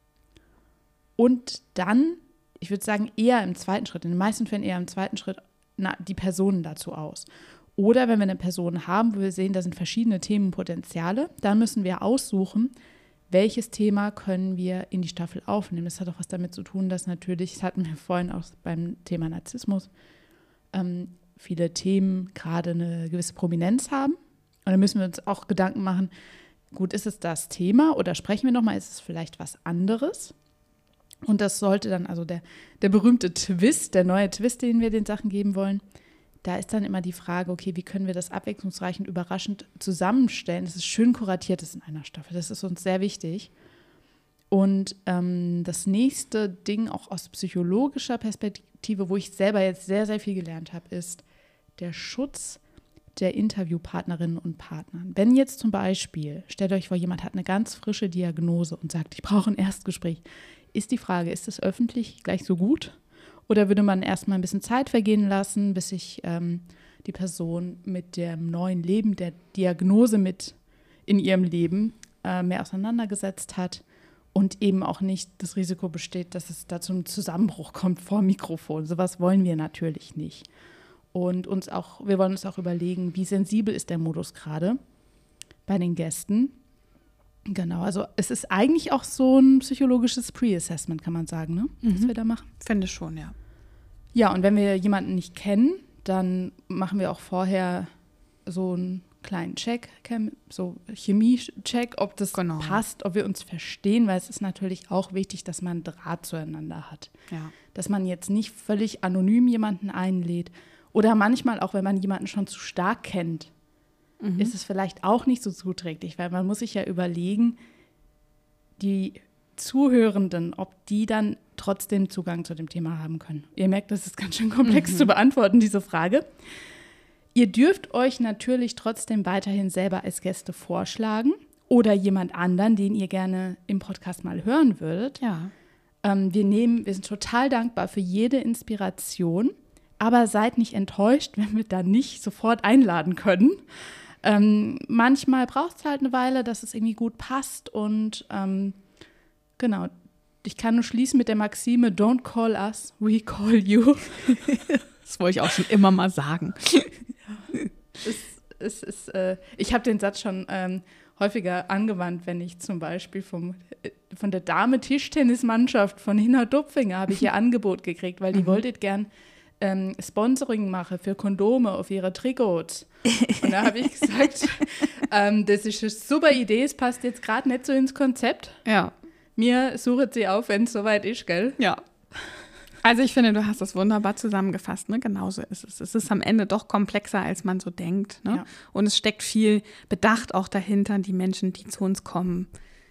und dann, ich würde sagen, eher im zweiten Schritt, in den meisten Fällen eher im zweiten Schritt, na, die Personen dazu aus. Oder wenn wir eine Person haben, wo wir sehen, da sind verschiedene Themenpotenziale, dann müssen wir aussuchen, welches Thema können wir in die Staffel aufnehmen. Das hat auch was damit zu tun, dass natürlich, das hatten wir vorhin auch beim Thema Narzissmus, ähm, viele Themen gerade eine gewisse Prominenz haben. Und da müssen wir uns auch Gedanken machen, gut, ist es das Thema oder sprechen wir nochmal, ist es vielleicht was anderes? Und das sollte dann, also der, der berühmte Twist, der neue Twist, den wir den Sachen geben wollen, da ist dann immer die Frage, okay, wie können wir das abwechslungsreich und überraschend zusammenstellen, dass es schön kuratiert ist in einer Staffel. Das ist uns sehr wichtig. Und ähm, das nächste Ding, auch aus psychologischer Perspektive, wo ich selber jetzt sehr, sehr viel gelernt habe, ist der Schutz der Interviewpartnerinnen und Partner. Wenn jetzt zum Beispiel, stellt euch vor, jemand hat eine ganz frische Diagnose und sagt, ich brauche ein Erstgespräch, ist die Frage, ist es öffentlich gleich so gut? Oder würde man erstmal ein bisschen Zeit vergehen lassen, bis sich ähm, die Person mit dem neuen Leben, der Diagnose mit in ihrem Leben äh, mehr auseinandergesetzt hat und eben auch nicht das Risiko besteht, dass es da zum Zusammenbruch kommt vor Mikrofon. Sowas wollen wir natürlich nicht. Und uns auch, wir wollen uns auch überlegen, wie sensibel ist der Modus gerade bei den Gästen. Genau, also es ist eigentlich auch so ein psychologisches Pre-Assessment, kann man sagen, ne? Mhm. Was wir da machen. Finde ich schon, ja. Ja, und wenn wir jemanden nicht kennen, dann machen wir auch vorher so einen kleinen Check, so Chemie-Check, ob das genau. passt, ob wir uns verstehen, weil es ist natürlich auch wichtig, dass man einen Draht zueinander hat. Ja. Dass man jetzt nicht völlig anonym jemanden einlädt. Oder manchmal auch, wenn man jemanden schon zu stark kennt, mhm. ist es vielleicht auch nicht so zuträglich, weil man muss sich ja überlegen, die Zuhörenden, ob die dann trotzdem Zugang zu dem Thema haben können. Ihr merkt, das ist ganz schön komplex mhm. zu beantworten, diese Frage. Ihr dürft euch natürlich trotzdem weiterhin selber als Gäste vorschlagen oder jemand anderen, den ihr gerne im Podcast mal hören würdet. Ja. Ähm, wir nehmen, wir sind total dankbar für jede Inspiration. Aber seid nicht enttäuscht, wenn wir da nicht sofort einladen können. Ähm, manchmal braucht es halt eine Weile, dass es irgendwie gut passt. Und ähm, genau, ich kann nur schließen mit der Maxime, don't call us, we call you. Das wollte ich auch schon immer mal sagen. es, es ist, äh, ich habe den Satz schon ähm, häufiger angewandt, wenn ich zum Beispiel vom, äh, von der Dame-Tischtennismannschaft von Hina Dupfinger habe ich ihr Angebot gekriegt, weil die mhm. wollte gern Ähm, Sponsoring mache für Kondome auf ihre Trikots. Und da habe ich gesagt, ähm, das ist eine super Idee, es passt jetzt gerade nicht so ins Konzept. Ja. Mir sucht sie auf, wenn es soweit ist, gell? Ja. Also ich finde, du hast das wunderbar zusammengefasst, ne? Genauso ist es. Es ist am Ende doch komplexer, als man so denkt, ne? Ja. Und es steckt viel Bedacht auch dahinter, die Menschen, die zu uns kommen.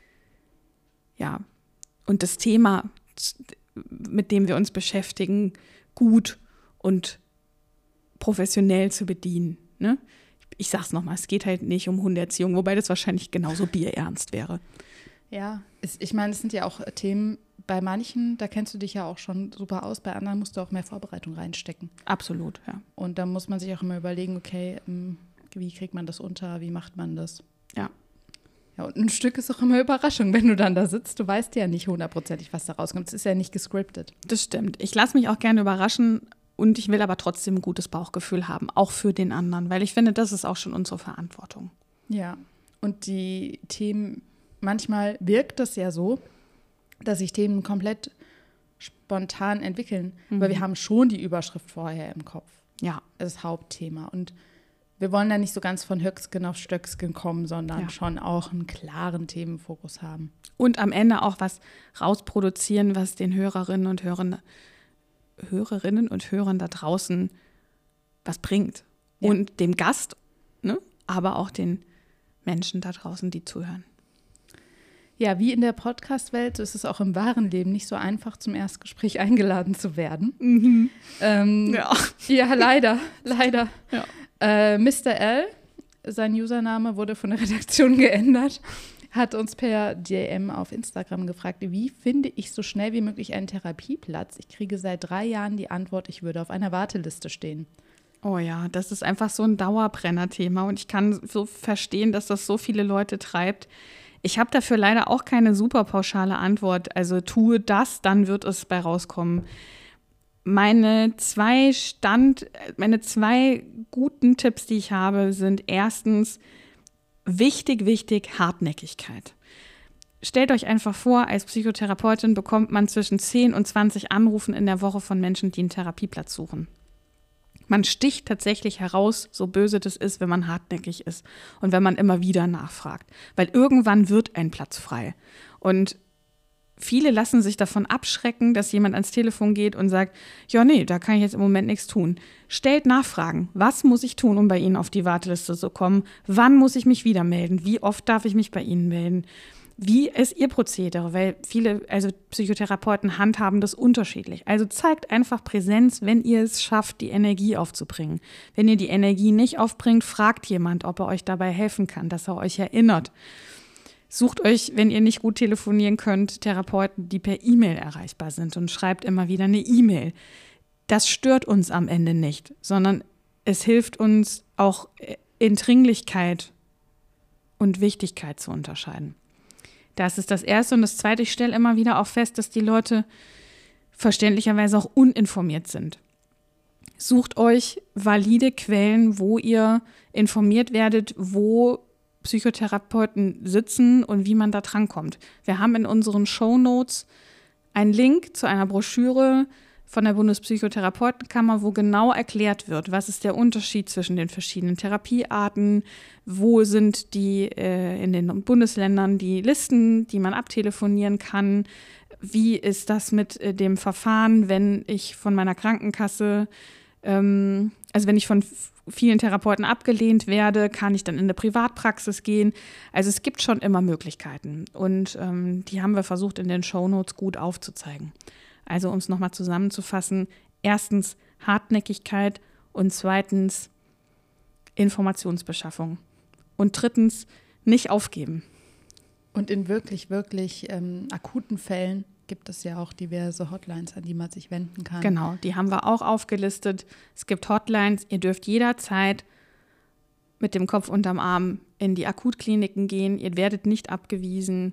Ja. Und das Thema, mit dem wir uns beschäftigen, gut und professionell zu bedienen. Ne? Ich sag's nochmal, es geht halt nicht um Hundeerziehung, wobei das wahrscheinlich genauso bierernst wäre. Ja, es, ich meine, es sind ja auch Themen, bei manchen, da kennst du dich ja auch schon super aus, bei anderen musst du auch mehr Vorbereitung reinstecken. Absolut, ja. Und da muss man sich auch immer überlegen, okay, wie kriegt man das unter, wie macht man das? Ja. Ja, und ein Stück ist auch immer Überraschung, wenn du dann da sitzt. Du weißt ja nicht hundertprozentig, was da rauskommt. Es ist ja nicht gescriptet. Das stimmt. Ich lasse mich auch gerne überraschen. Und ich will aber trotzdem ein gutes Bauchgefühl haben, auch für den anderen, weil ich finde, das ist auch schon unsere Verantwortung. Ja, und die Themen, manchmal wirkt das ja so, dass sich Themen komplett spontan entwickeln, mhm. weil wir haben schon die Überschrift vorher im Kopf. Ja. Das Hauptthema. Und wir wollen da nicht so ganz von Höcksken auf Stöcksken kommen, sondern ja. schon auch einen klaren Themenfokus haben. Und am Ende auch was rausproduzieren, was den Hörerinnen und Hörern Hörerinnen und Hörern da draußen was bringt. Ja. Und dem Gast, ne? Aber auch den Menschen da draußen, die zuhören. Ja, wie in der Podcast-Welt ist es auch im wahren Leben nicht so einfach, zum Erstgespräch eingeladen zu werden. Mhm. Ähm, ja. ja, leider, leider. Ja. Äh, Mister L, sein Username wurde von der Redaktion geändert, hat uns per D M auf Instagram gefragt, wie finde ich so schnell wie möglich einen Therapieplatz? Ich kriege seit drei Jahren die Antwort, ich würde auf einer Warteliste stehen. Oh ja, das ist einfach so ein Dauerbrenner-Thema und ich kann so verstehen, dass das so viele Leute treibt. Ich habe dafür leider auch keine super pauschale Antwort. Also tue das, dann wird es bei rauskommen. Meine zwei Stand, meine zwei guten Tipps, die ich habe, sind erstens wichtig, wichtig Hartnäckigkeit. stellt euch einfach vor, als Psychotherapeutin bekommt man zwischen zehn und zwanzig Anrufen in der Woche von Menschen, die einen Therapieplatz suchen. Man sticht tatsächlich heraus, so böse das ist, wenn man hartnäckig ist und wenn man immer wieder nachfragt. Weil irgendwann wird ein Platz frei. Und viele lassen sich davon abschrecken, dass jemand ans Telefon geht und sagt, ja, nee, da kann ich jetzt im Moment nichts tun. Stellt Nachfragen. Was muss ich tun, um bei Ihnen auf die Warteliste zu kommen? Wann muss ich mich wieder melden? Wie oft darf ich mich bei Ihnen melden? Wie ist Ihr Prozedere? Weil viele, also Psychotherapeuten handhaben das unterschiedlich. Also zeigt einfach Präsenz, wenn ihr es schafft, die Energie aufzubringen. Wenn ihr die Energie nicht aufbringt, fragt jemand, ob er euch dabei helfen kann, dass er euch erinnert. Sucht euch, wenn ihr nicht gut telefonieren könnt, Therapeuten, die per E-Mail erreichbar sind und schreibt immer wieder eine E-Mail. Das stört uns am Ende nicht, sondern es hilft uns auch in Dringlichkeit und Wichtigkeit zu unterscheiden. Das ist das Erste. Und das Zweite, ich stelle immer wieder auch fest, dass die Leute verständlicherweise auch uninformiert sind. Sucht euch valide Quellen, wo ihr informiert werdet, wo Psychotherapeuten sitzen und wie man da drankommt. Wir haben in unseren Shownotes einen Link zu einer Broschüre von der Bundespsychotherapeutenkammer, wo genau erklärt wird, was ist der Unterschied zwischen den verschiedenen Therapiearten, wo sind die äh, in den Bundesländern die Listen, die man abtelefonieren kann, wie ist das mit äh, dem Verfahren, wenn ich von meiner Krankenkasse, ähm, also wenn ich von f- vielen Therapeuten abgelehnt werde, kann ich dann in eine Privatpraxis gehen. Also es gibt schon immer Möglichkeiten und ähm, die haben wir versucht in den Shownotes gut aufzuzeigen. Also um es nochmal zusammenzufassen, erstens Hartnäckigkeit und zweitens Informationsbeschaffung und drittens nicht aufgeben. Und in wirklich, wirklich ähm, akuten Fällen gibt es ja auch diverse Hotlines, an die man sich wenden kann. Genau, die haben wir auch aufgelistet. Es gibt Hotlines, ihr dürft jederzeit mit dem Kopf unterm Arm in die Akutkliniken gehen, ihr werdet nicht abgewiesen.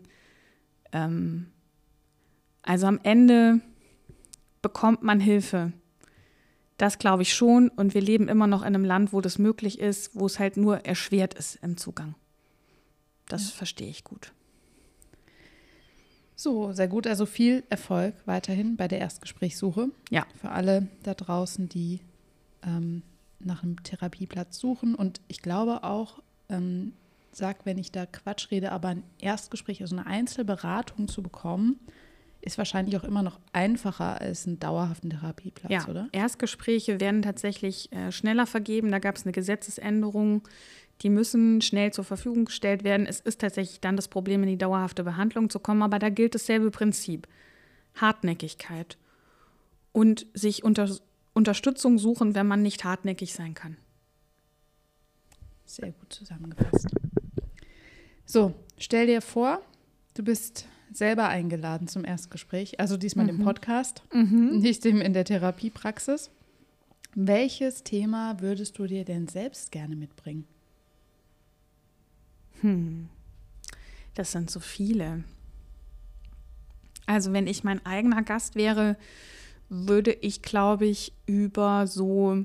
Ähm, also am Ende bekommt man Hilfe. Das glaube ich schon. Und wir leben immer noch in einem Land, wo das möglich ist, wo es halt nur erschwert ist im Zugang. Das ja. verstehe ich gut. So, sehr gut. Also viel Erfolg weiterhin bei der Erstgesprächssuche. Ja. Für alle da draußen, die ähm, nach einem Therapieplatz suchen. Und ich glaube auch, ähm, sag, wenn ich da Quatsch rede, aber ein Erstgespräch, also eine Einzelberatung zu bekommen, ist wahrscheinlich auch immer noch einfacher als einen dauerhaften Therapieplatz, ja, oder? Erstgespräche werden tatsächlich äh, schneller vergeben. Da gab es eine Gesetzesänderung. Die müssen schnell zur Verfügung gestellt werden. Es ist tatsächlich dann das Problem, in die dauerhafte Behandlung zu kommen. Aber da gilt dasselbe Prinzip. Hartnäckigkeit. Und sich unter, Unterstützung suchen, wenn man nicht hartnäckig sein kann. Sehr gut zusammengefasst. So, stell dir vor, du bist selber eingeladen zum Erstgespräch, also diesmal mhm. im Podcast, mhm. nicht dem in der Therapiepraxis. Welches Thema würdest du dir denn selbst gerne mitbringen? Hm. Das sind so viele. Also wenn ich mein eigener Gast wäre, würde ich, glaube ich, über so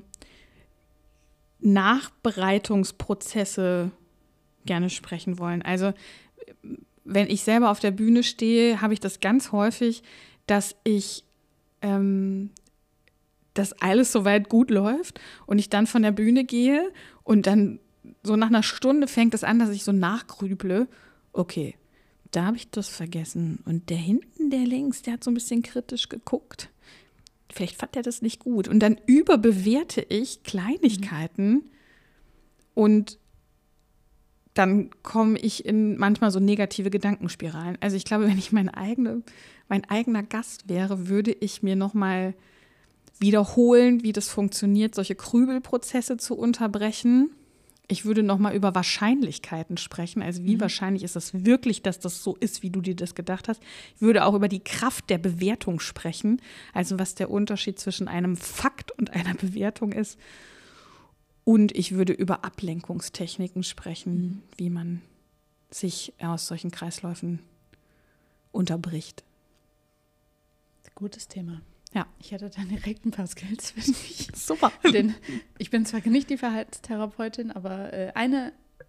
Nachbereitungsprozesse gerne sprechen wollen. Also wenn ich selber auf der Bühne stehe, habe ich das ganz häufig, dass ich, ähm, dass alles soweit gut läuft und ich dann von der Bühne gehe und dann so nach einer Stunde fängt es an, dass ich so nachgrüble. Okay, da habe ich das vergessen. Und der hinten, der links, der hat so ein bisschen kritisch geguckt. Vielleicht fand er das nicht gut. Und dann überbewerte ich Kleinigkeiten mhm. und dann komme ich in manchmal so negative Gedankenspiralen. Also ich glaube, wenn ich mein, eigene, mein eigener Gast wäre, würde ich mir nochmal wiederholen, wie das funktioniert, solche Grübelprozesse zu unterbrechen. Ich würde nochmal über Wahrscheinlichkeiten sprechen. Also wie mhm. wahrscheinlich ist es wirklich, dass das so ist, wie du dir das gedacht hast. Ich würde auch über die Kraft der Bewertung sprechen. Also was der Unterschied zwischen einem Fakt und einer Bewertung ist. Und ich würde über Ablenkungstechniken sprechen, mhm. wie man sich aus solchen Kreisläufen unterbricht. Gutes Thema. Ja. Ich hätte da direkt ein paar Skills für dich. Super. Denn ich bin zwar nicht die Verhaltenstherapeutin, aber äh, eine,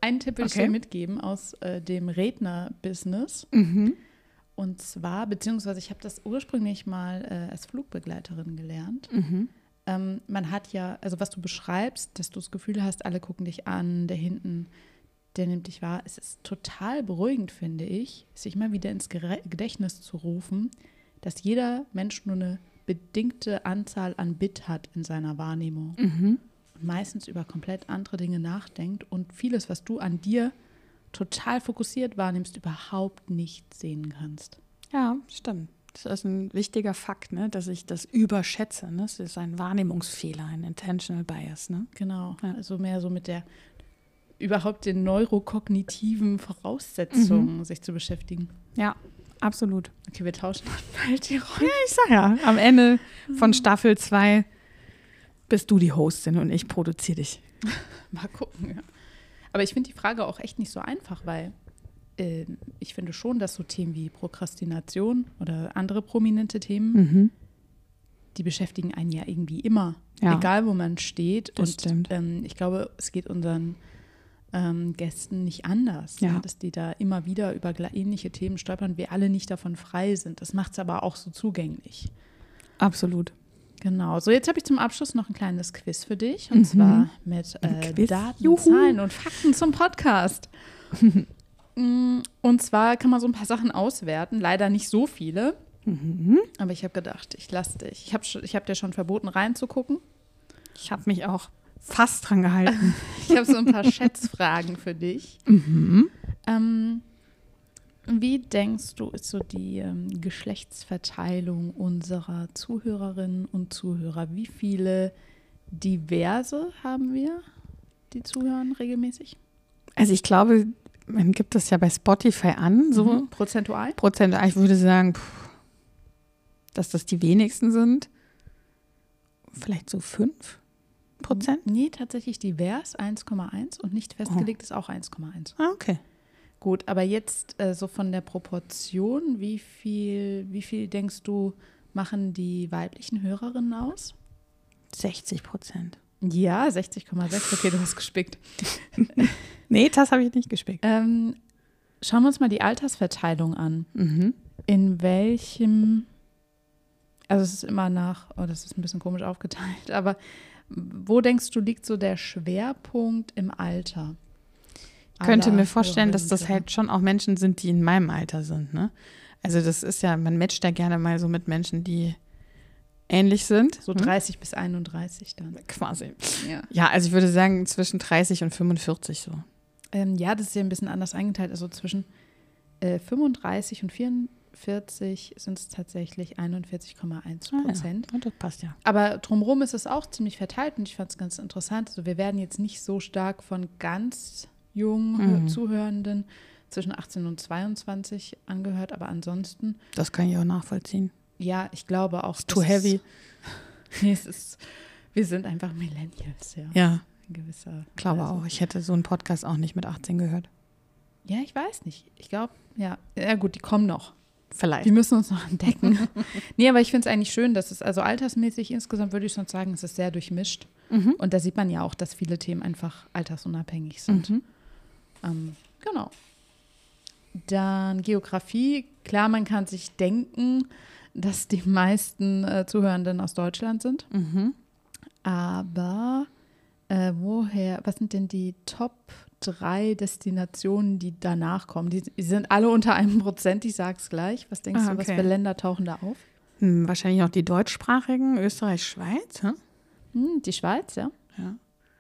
einen Tipp will Okay. ich dir mitgeben aus äh, dem Redner-Business. Mhm. Und zwar, beziehungsweise ich habe das ursprünglich mal äh, als Flugbegleiterin gelernt. Mhm. Ähm, man hat ja, also was du beschreibst, dass du das Gefühl hast, alle gucken dich an, der hinten, der nimmt dich wahr. Es ist total beruhigend, finde ich, sich mal wieder ins Gere- Gedächtnis zu rufen, dass jeder Mensch nur eine bedingte Anzahl an Bit hat in seiner Wahrnehmung. Mhm. Und meistens über komplett andere Dinge nachdenkt und vieles, was du an dir total fokussiert wahrnimmst, überhaupt nicht sehen kannst. Ja, stimmt. Das ist ein wichtiger Fakt, ne? Dass ich das überschätze. Ne? Das ist ein Wahrnehmungsfehler, ein Intentional Bias. Ne? Genau, Ja. also mehr so mit der überhaupt den neurokognitiven Voraussetzungen sich zu beschäftigen. Ja, absolut. Okay, wir tauschen bald die Rollen. Ich sag ja, am Ende von Staffel zwei bist du die Hostin und ich produziere dich. Mal gucken, ja. Aber ich finde die Frage auch echt nicht so einfach, weil äh, ich finde schon, dass so Themen wie Prokrastination oder andere prominente Themen, Mhm. die beschäftigen einen ja irgendwie immer, Ja. egal wo man steht. Das und stimmt. Ähm, ich glaube, es geht unseren ähm, Gästen nicht anders, Ja. ne? Dass die da immer wieder über gle- ähnliche Themen stolpern, wir alle nicht davon frei sind. Das macht es aber auch so zugänglich. Absolut. Genau, so jetzt habe ich zum Abschluss noch ein kleines Quiz für dich und Mhm. zwar mit Ein äh, Quiz? Daten, Juhu. Zahlen und Fakten zum Podcast. Mm, und zwar kann man so ein paar Sachen auswerten, leider nicht so viele, Mhm. aber ich habe gedacht, ich lasse dich. Ich habe ich hab dir schon verboten reinzugucken. Ich habe mich auch fast dran gehalten. Ich habe so ein paar Schätzfragen für dich. Mhm. Ähm, wie denkst du, ist so die ähm, Geschlechtsverteilung unserer Zuhörerinnen und Zuhörer? Wie viele diverse haben wir, die zuhören regelmäßig? Also ich glaube, man gibt das ja bei Spotify an, so Mhm. Prozentual? prozentual. Ich würde sagen, pff, dass das die wenigsten sind. Vielleicht so fünf Prozent? Nee, tatsächlich divers, eins Komma eins und nicht festgelegt ist auch eins Komma eins. Ah, okay. Gut, aber jetzt äh, so von der Proportion, wie viel, wie viel denkst du, machen die weiblichen Hörerinnen aus? sechzig Prozent. Ja, sechzig Komma sechs. Okay, du hast gespickt. Nee, das habe ich nicht gespickt. Ähm, schauen wir uns mal die Altersverteilung an. Mhm. In welchem, also es ist immer nach, oh, das ist ein bisschen komisch aufgeteilt, aber wo denkst du, liegt so der Schwerpunkt im Alter? Ich könnte aller mir vorstellen, dass Hörerinnen das und Hörer? halt schon auch Menschen sind, die in meinem Alter sind. Ne? Also das ist ja, man matcht da gerne mal so mit Menschen, die ähnlich sind. So Hm? dreißig bis einunddreißig dann. Quasi. Ja. Ja, also ich würde sagen zwischen dreißig und fünfundvierzig so. Ähm, ja, das ist ja ein bisschen anders eingeteilt. Also zwischen äh, fünfunddreißig und vierundvierzig sind es tatsächlich einundvierzig Komma eins Prozent. Ah, ja. Das passt ja. Aber drumherum ist es auch ziemlich verteilt und ich fand es ganz interessant. Also wir werden jetzt nicht so stark von ganz jungen Mhm. Zuhörenden zwischen achtzehn und zweiundzwanzig angehört, aber ansonsten, Das kann ich auch nachvollziehen. ja, ich glaube auch. It's too dass heavy. Es, nee, es ist, wir sind einfach Millennials, ja. Ja, In gewisser glaube Weise. auch. Ich hätte so einen Podcast auch nicht mit achtzehn gehört. Ja, ich weiß nicht. Ich glaube, ja. Ja gut, die kommen noch. Vielleicht. Die müssen uns noch entdecken. Nee, aber ich finde es eigentlich schön, dass es, also altersmäßig insgesamt würde ich sonst sagen, es ist sehr durchmischt. Mhm. Und da sieht man ja auch, dass viele Themen einfach altersunabhängig sind. Mhm. Ähm, genau. Dann Geografie. Klar, man kann sich denken, dass die meisten äh, Zuhörenden aus Deutschland sind. Mhm. Aber äh, woher, was sind denn die Top drei Destinationen, die danach kommen? Die, die sind alle unter einem Prozent, ich sag's gleich. Was denkst Ah, du, was okay. für Länder tauchen da auf? Hm, wahrscheinlich auch die deutschsprachigen, Österreich, Schweiz. Hm? Hm, die Schweiz, ja. Ja.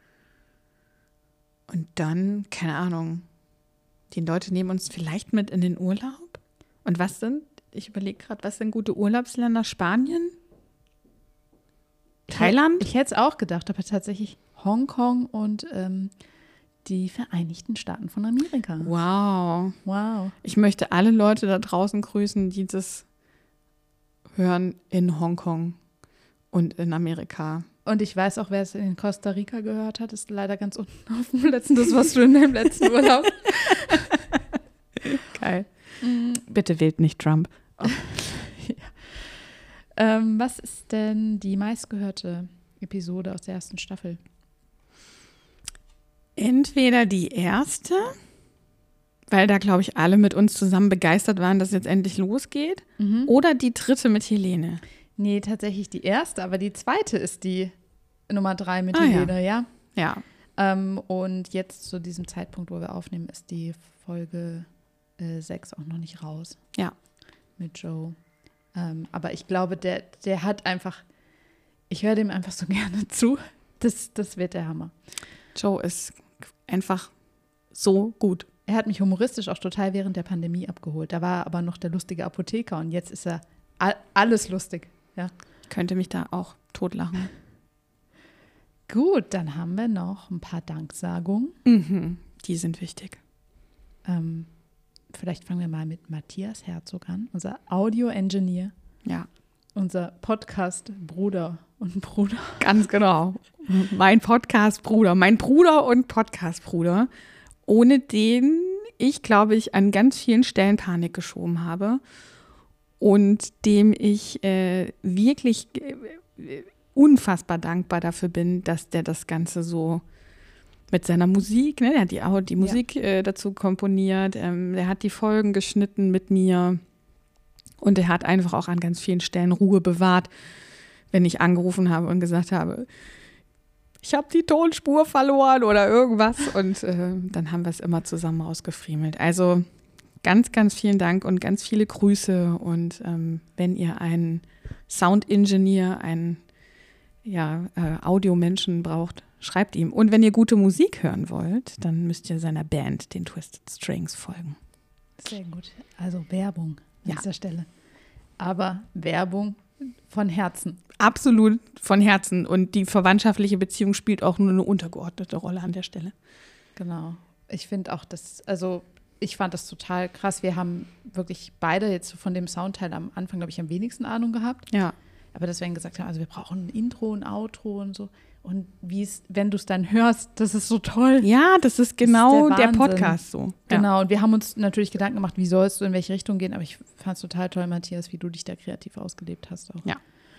Und dann, keine Ahnung, die Leute nehmen uns vielleicht mit in den Urlaub. Und was sind, ich überlege gerade, was sind gute Urlaubsländer? Spanien? Thailand? Ich hätte es auch gedacht, aber tatsächlich Hongkong und ähm, die Vereinigten Staaten von Amerika. Wow. Wow. Ich möchte alle Leute da draußen grüßen, die das hören in Hongkong und in Amerika. Und ich weiß auch, wer es in Costa Rica gehört hat, ist leider ganz unten auf dem letzten. Das warst du in deinem letzten Urlaub. Geil. Bitte wählt nicht Trump. Ähm, was ist denn die meistgehörte Episode aus der ersten Staffel? Entweder die erste, weil da, glaube ich, alle mit uns zusammen begeistert waren, dass es jetzt endlich losgeht, Mhm. oder die dritte mit Helene. Nee, tatsächlich die erste, aber die zweite ist die Nummer drei mit Ah, ja. Helene, ja. Ja, Ähm, und jetzt zu diesem Zeitpunkt, wo wir aufnehmen, ist die Folge äh, sechs auch noch nicht raus ja. mit Joe. Ähm, aber ich glaube, der, der hat einfach, ich höre dem einfach so gerne zu. Das, das wird der Hammer. Joe ist einfach so gut. Er hat mich humoristisch auch total während der Pandemie abgeholt. Da war er aber noch der lustige Apotheker und jetzt ist er all, alles lustig. Ja. Ich könnte mich da auch totlachen. Gut, dann haben wir noch ein paar Danksagungen. Mhm. Die sind wichtig. Ähm, vielleicht fangen wir mal mit Matthias Herzog an, unser Audio-Engineer, Ja, unser Podcast-Bruder und Bruder. ganz genau. Mein Podcast-Bruder, mein Bruder und Podcast-Bruder, ohne den ich, glaube ich, an ganz vielen Stellen Panik geschoben habe und dem ich äh, wirklich äh, unfassbar dankbar dafür bin, dass der das Ganze so mit seiner Musik, ne, der hat die, auch die Musik äh, dazu komponiert, ähm, der hat die Folgen geschnitten mit mir und er hat einfach auch an ganz vielen Stellen Ruhe bewahrt, wenn ich angerufen habe und gesagt habe, ich habe die Tonspur verloren oder irgendwas und äh, dann haben wir es immer zusammen rausgefriemelt. Also ganz, ganz vielen Dank und ganz viele Grüße und ähm, wenn ihr einen Sound-Engineer, einen ja, äh, Audiomenschen braucht, schreibt ihm. Und wenn ihr gute Musik hören wollt, dann müsst ihr seiner Band, den Twisted Strings, folgen. Sehr gut. Also Werbung an Ja. dieser Stelle. Aber Werbung von Herzen. Absolut von Herzen. Und die verwandtschaftliche Beziehung spielt auch nur eine untergeordnete Rolle an der Stelle. Genau. Ich finde auch das, also ich fand das total krass. Wir haben wirklich beide jetzt von dem Soundteil am Anfang, glaube ich, am wenigsten Ahnung gehabt. Ja. Aber dass wir dann gesagt haben, also wir brauchen ein Intro, ein Outro und so. Und wie es, wenn du es dann hörst, das ist so toll. Ja, das ist genau der der, Wahnsinn. Podcast so. Ja. Genau, und wir haben uns natürlich Gedanken gemacht, wie sollst du in welche Richtung gehen, aber ich fand es total toll, Matthias, wie du dich da kreativ ausgelebt hast auch. Ja.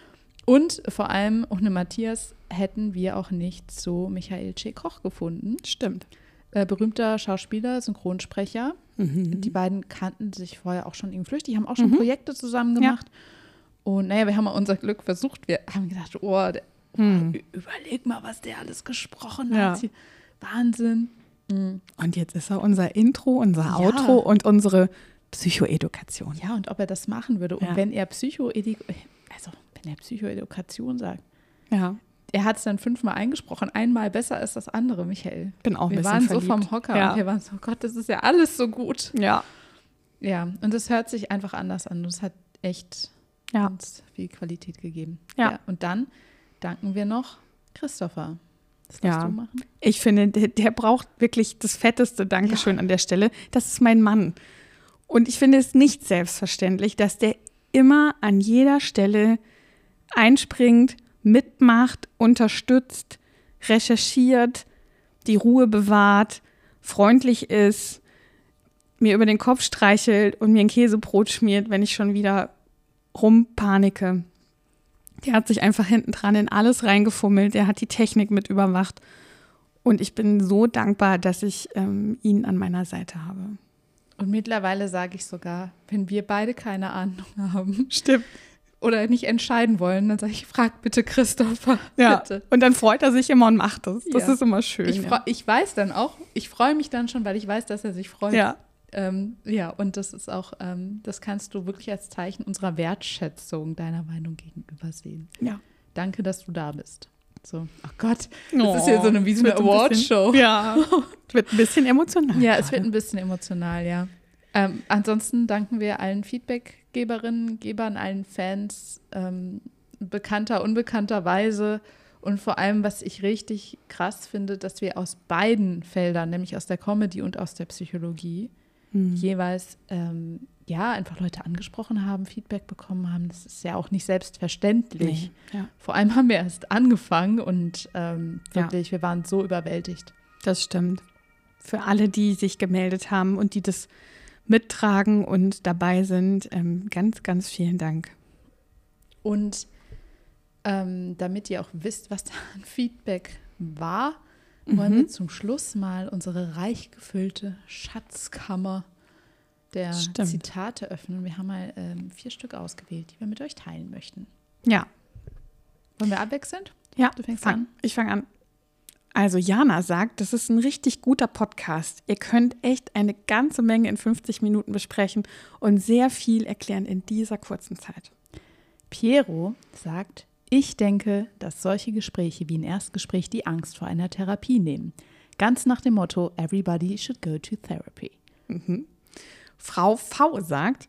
Und vor allem ohne Matthias hätten wir auch nicht so Michael C. Koch gefunden. Stimmt. Äh, berühmter Schauspieler, Synchronsprecher. Mhm. Die beiden kannten sich vorher auch schon irgendwie flüchtig, die haben auch schon Mhm. Projekte zusammen gemacht. Und naja, wir haben mal unser Glück versucht. Wir haben gedacht, oh, der, Hm. ü- überleg mal, was der alles gesprochen Ja. hat. Wahnsinn. Mhm. Und jetzt ist er unser Intro, unser Ja. Outro und unsere Psychoedukation. Ja, und ob er das machen würde. Und Ja. wenn er Psychoedik also wenn er Psychoedukation sagt, Ja, er hat es dann fünfmal eingesprochen, einmal besser als das andere, Michael. bin auch ein Wir bisschen waren so verliebt. vom Hocker Ja. und wir waren so, Gott, das ist ja alles so gut. Ja. Ja, und es hört sich einfach anders an. Und es hat echt Ja. uns viel Qualität gegeben. Ja. Und dann danken wir noch Christopher. Das darfst Ja. du machen. Ich finde, der, der braucht wirklich das fetteste Dankeschön an der Stelle. Das ist mein Mann. Und ich finde es nicht selbstverständlich, dass der immer an jeder Stelle einspringt, mitmacht, unterstützt, recherchiert, die Ruhe bewahrt, freundlich ist, mir über den Kopf streichelt und mir ein Käsebrot schmiert, wenn ich schon wieder rumpanike. Der hat sich einfach hinten dran in alles reingefummelt, der hat die Technik mit überwacht und ich bin so dankbar, dass ich ähm, ihn an meiner Seite habe. Und mittlerweile sage ich sogar, wenn wir beide keine Ahnung haben Stimmt. oder nicht entscheiden wollen, dann sage ich, frag bitte Christopher. Ja. Bitte. Und dann freut er sich immer und macht es. Das Ja. ist immer schön. Ich, ja. freu, ich weiß dann auch, ich freue mich dann schon, weil ich weiß, dass er sich freut. Ja. Ähm, ja, und das ist auch, ähm, das kannst du wirklich als Zeichen unserer Wertschätzung deiner Meinung gegenüber sehen. Ja. Danke, dass du da bist. So, ach Gott, das ist hier so eine, wie so es eine wird ein Awardshow. bisschen- Ja, es wird ein bisschen emotional. Ja, es gerade. wird ein bisschen emotional, ja. Ähm, ansonsten danken wir allen Feedbackgeberinnen, Gebern, allen Fans, ähm, bekannter, unbekannterweise. Und vor allem, was ich richtig krass finde, dass wir aus beiden Feldern, nämlich aus der Comedy und aus der Psychologie, Mhm. jeweils ähm, ja einfach Leute angesprochen haben, Feedback bekommen haben. Das ist ja auch nicht selbstverständlich. Nee. Ja, Vor allem haben wir erst angefangen und ähm, Ja. wirklich, wir waren so überwältigt. das stimmt. Für alle, die sich gemeldet haben und die das mittragen und dabei sind, ähm, ganz, ganz vielen Dank. Und ähm, damit ihr auch wisst, was da an Feedback war, wollen Mhm. wir zum Schluss mal unsere reich gefüllte Schatzkammer der Stimmt. Zitate öffnen. Wir haben mal ähm, vier Stück ausgewählt, die wir mit euch teilen möchten. Ja. Wollen wir abwechselnd? Ja, Du fängst fang, an. Ich fange an. Also Jana sagt, das ist ein richtig guter Podcast. Ihr könnt echt eine ganze Menge in fünfzig Minuten besprechen und sehr viel erklären in dieser kurzen Zeit. Piero sagt, ich denke, dass solche Gespräche wie ein Erstgespräch die Angst vor einer Therapie nehmen. Ganz nach dem Motto, everybody should go to therapy. Mhm. Frau V sagt,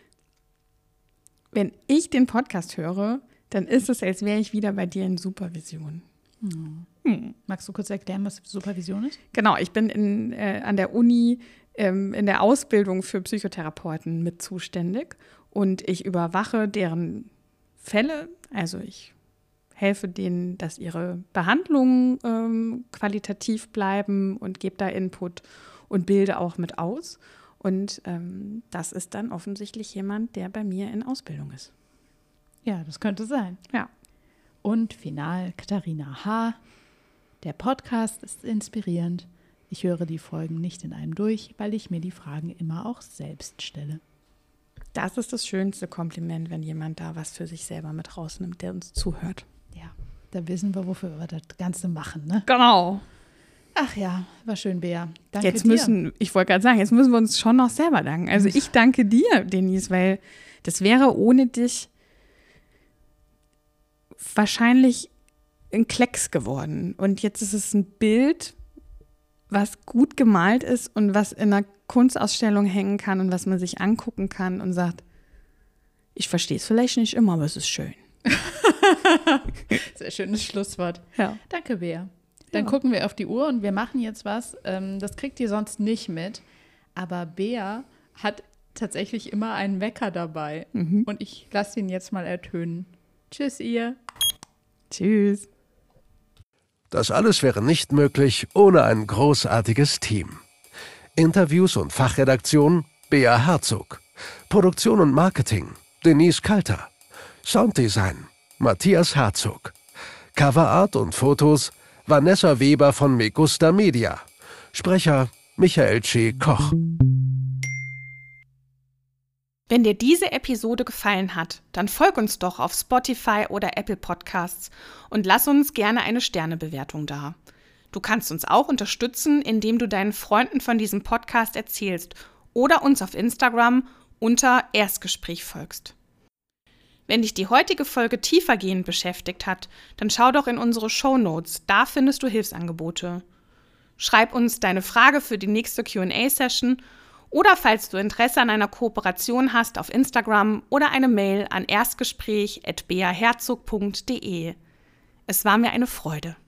wenn ich den Podcast höre, dann ist es, als wäre ich wieder bei dir in Supervision. Hm. Magst du kurz erklären, was Supervision ist? Genau, ich bin in, äh, an der Uni ähm, in der Ausbildung für Psychotherapeuten mit zuständig und ich überwache deren Fälle. Also ich helfe denen, dass ihre Behandlungen ähm, qualitativ bleiben und gebe da Input und bilde auch mit aus. Und ähm, das ist dann offensichtlich jemand, der bei mir in Ausbildung ist. Ja, das könnte sein. Ja. Und final Katharina H. Der Podcast ist inspirierend. Ich höre die Folgen nicht in einem durch, weil ich mir die Fragen immer auch selbst stelle. Das ist das schönste Kompliment, wenn jemand da was für sich selber mit rausnimmt, der uns zuhört. Ja, da wissen wir, wofür wir das Ganze machen, ne? Genau. Ach ja, war schön, Bea. Danke Jetzt dir. müssen, ich wollte gerade sagen, jetzt müssen wir uns schon noch selber danken. Also ich danke dir, Denise, weil das wäre ohne dich wahrscheinlich ein Klecks geworden. Und jetzt ist es ein Bild, was gut gemalt ist und was in einer Kunstausstellung hängen kann und was man sich angucken kann und sagt, ich verstehe es vielleicht nicht immer, aber es ist schön. Sehr schönes Schlusswort. Ja. Danke, Bea. Dann Ja. gucken wir auf die Uhr und wir machen jetzt was. Ähm, das kriegt ihr sonst nicht mit. Aber Bea hat tatsächlich immer einen Wecker dabei. Mhm. Und ich lasse ihn jetzt mal ertönen. Tschüss, ihr. Tschüss. Das alles wäre nicht möglich ohne ein großartiges Team. Interviews und Fachredaktion Bea Herzog. Produktion und Marketing Denise Kalter. Sounddesign Matthias Herzog. Coverart und Fotos Vanessa Weber von Megusta Media. Sprecher Michael C. Koch. Wenn dir diese Episode gefallen hat, dann folg uns doch auf Spotify oder Apple Podcasts und lass uns gerne eine Sternebewertung da. Du kannst uns auch unterstützen, indem du deinen Freunden von diesem Podcast erzählst oder uns auf Instagram unter Erstgespräch folgst. Wenn dich die heutige Folge tiefergehend beschäftigt hat, dann schau doch in unsere Shownotes, da findest du Hilfsangebote. Schreib uns deine Frage für die nächste Q und A-Session oder falls du Interesse an einer Kooperation hast auf Instagram oder eine Mail an erstgespräch at bea herzog punkt de. Es war mir eine Freude.